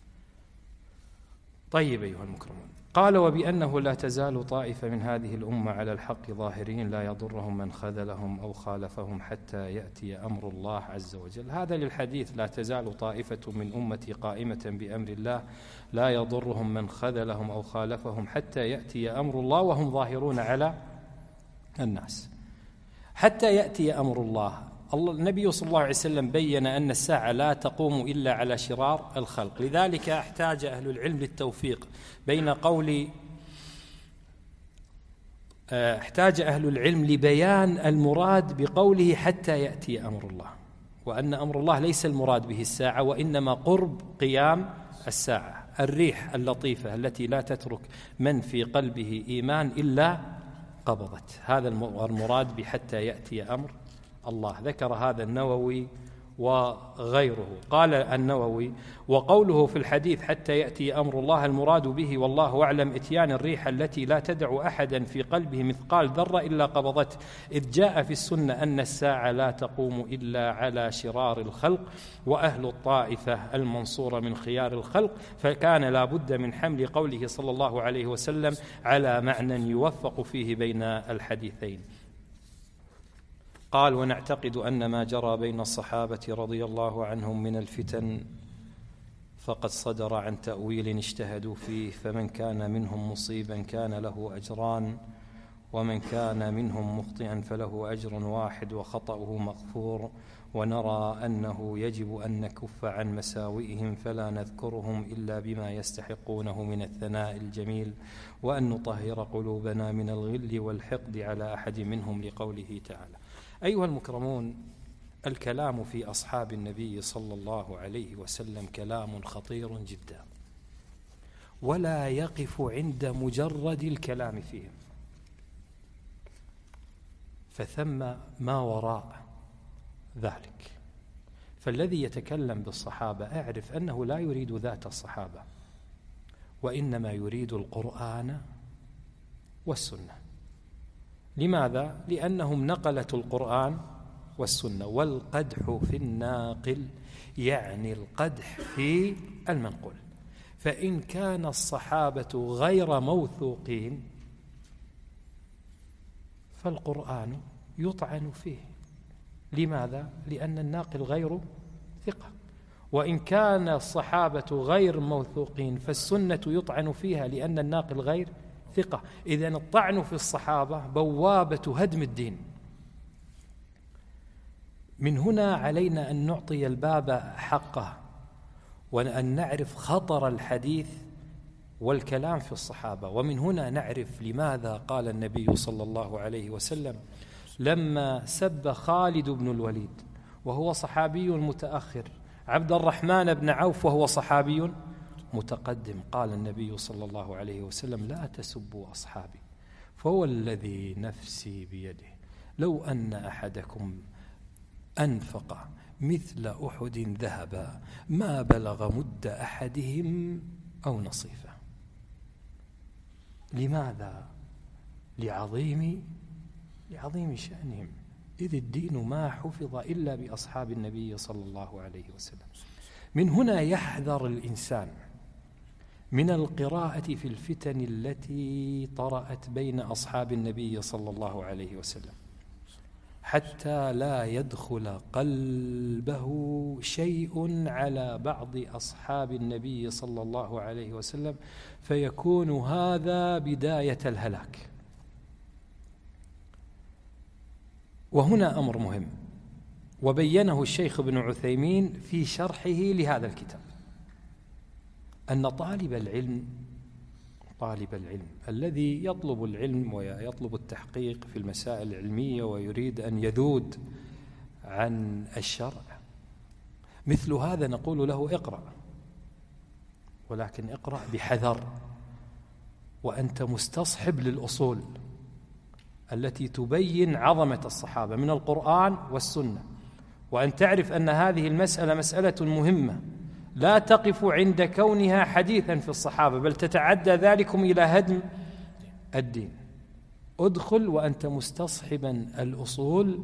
طيب أيها المكرمون، قال وبأنه لا تزال طائفة من هذه الأمة على الحق ظاهرين لا يضرهم من خذلهم أو خالفهم حتى يأتي أمر الله عز وجل. هذا للحديث لا تزال طائفة من أمتي قائمة بأمر الله لا يضرهم من خذلهم أو خالفهم حتى يأتي أمر الله، وهم ظاهرون على الناس. حتى يأتي أمر الله، النبي صلى الله عليه وسلم بيّن أن الساعة لا تقوم إلا على شرار الخلق. لذلك احتاج أهل العلم للتوفيق بين احتاج أهل العلم لبيان المراد بقوله حتى يأتي أمر الله، وأن أمر الله ليس المراد به الساعة، وإنما قرب قيام الساعة، الريح اللطيفة التي لا تترك من في قلبه إيمان إلا قبضت. هذا المراد بحتى يأتي أمر الله. ذكر هذا النووي وغيره. قال النووي: وقوله في الحديث حتى يأتي أمر الله المراد به والله أعلم إتيان الريح التي لا تدع أحدا في قلبه مثقال ذرة إلا قبضته، إذ جاء في السنة أن الساعة لا تقوم إلا على شرار الخلق وأهل الطائفة المنصورة من خيار الخلق، فكان لا بد من حمل قوله صلى الله عليه وسلم على معنى يوفق فيه بين الحديثين. قال: ونعتقد أن ما جرى بين الصحابة رضي الله عنهم من الفتن فقد صدر عن تأويل اجتهدوا فيه، فمن كان منهم مصيبا كان له أجران، ومن كان منهم مخطئا فله أجر واحد وخطأه مغفور، ونرى أنه يجب أن نكف عن مساوئهم فلا نذكرهم إلا بما يستحقونه من الثناء الجميل، وأن نطهر قلوبنا من الغل والحقد على أحد منهم، لقوله تعالى. أيها المكرمون، الكلام في أصحاب النبي صلى الله عليه وسلم كلام خطير جدا، ولا يقف عند مجرد الكلام فيهم، فثم ما وراء ذلك. فالذي يتكلم بالصحابة اعرف أنه لا يريد ذات الصحابة، وإنما يريد القرآن والسنة. لماذا؟ لأنهم نقلة القرآن والسنة، والقدح في الناقل يعني القدح في المنقول. فإن كان الصحابة غير موثوقين فالقرآن يطعن فيه. لماذا؟ لأن الناقل غير ثقة. وإن كان الصحابة غير موثوقين فالسنة يطعن فيها لأن الناقل غير ثقة. إذن الطعن في الصحابة بوابة هدم الدين. من هنا علينا أن نعطي الباب حقه، وأن نعرف خطر الحديث والكلام في الصحابة. ومن هنا نعرف لماذا قال النبي صلى الله عليه وسلم لما سب خالد بن الوليد وهو صحابي متأخر، عبد الرحمن بن عوف وهو صحابي متقدم، قال النبي صلى الله عليه وسلم: لا تسبوا أصحابي، فهو الذي نفسي بيده لو أن أحدكم أنفق مثل أحد ذهبا ما بلغ مد أحدهم أو نصيفه. لماذا؟ لعظيم شأنهم، إذ الدين ما حفظ إلا بأصحاب النبي صلى الله عليه وسلم. من هنا يحذر الإنسان من القراءة في الفتن التي طرأت بين أصحاب النبي صلى الله عليه وسلم، حتى لا يدخل قلبه شيء على بعض أصحاب النبي صلى الله عليه وسلم فيكون هذا بداية الهلاك. وهنا أمر مهم وبينه الشيخ ابن عثيمين في شرحه لهذا الكتاب، أن طالب العلم الذي يطلب العلم ويطلب التحقيق في المسائل العلمية ويريد أن يذود عن الشرع، مثل هذا نقول له اقرأ، ولكن اقرأ بحذر، وأنت مستصحب للأصول التي تبين عظمة الصحابة من القرآن والسنة، وأن تعرف أن هذه المسألة مسألة مهمة لا تقف عند كونها حديثا في الصحابة، بل تتعدى ذلكم إلى هدم الدين. ادخل وأنت مستصحبا الأصول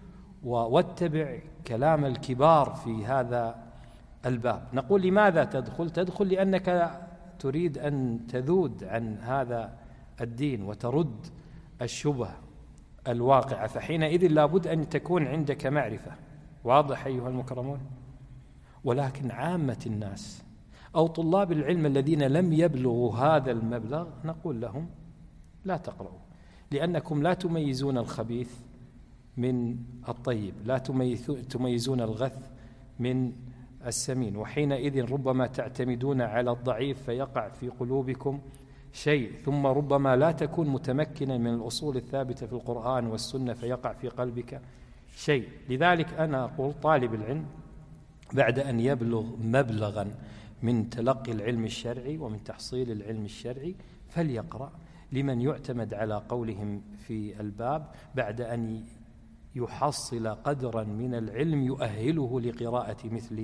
واتبع كلام الكبار في هذا الباب. نقول لماذا تدخل لأنك تريد أن تذود عن هذا الدين وترد الشبه الواقعة، فحينئذ لابد أن تكون عندك معرفة. واضح أيها المكرمون؟ ولكن عامة الناس أو طلاب العلم الذين لم يبلغوا هذا المبلغ نقول لهم لا تقرأوا، لأنكم لا تميزون الخبيث من الطيب، لا تميزون الغث من السمين، وحينئذ ربما تعتمدون على الضعيف فيقع في قلوبكم شيء، ثم ربما لا تكون متمكنا من الأصول الثابتة في القرآن والسنة فيقع في قلبك شيء. لذلك أنا أقول طالب العلم بعد أن يبلغ مبلغا من تلقي العلم الشرعي ومن تحصيل العلم الشرعي فليقرأ لمن يعتمد على قولهم في الباب، بعد أن يحصل قدرا من العلم يؤهله لقراءة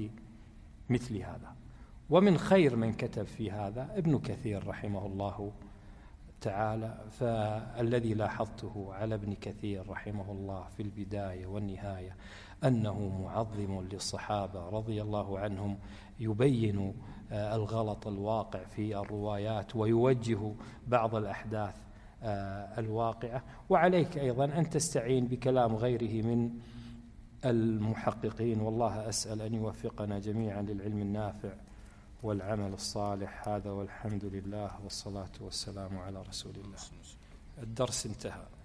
مثل هذا. ومن خير من كتب في هذا ابن كثير رحمه الله تعالى، فالذي لاحظته على ابن كثير رحمه الله في البداية والنهاية أنه معظم للصحابة رضي الله عنهم، يبين الغلط الواقع في الروايات ويوجه بعض الأحداث الواقعة. وعليك أيضا أن تستعين بكلام غيره من المحققين، والله أسأل أن يوفقنا جميعا للعلم النافع والعمل الصالح. هذا والحمد لله والصلاة والسلام على رسول الله. الدرس انتهى.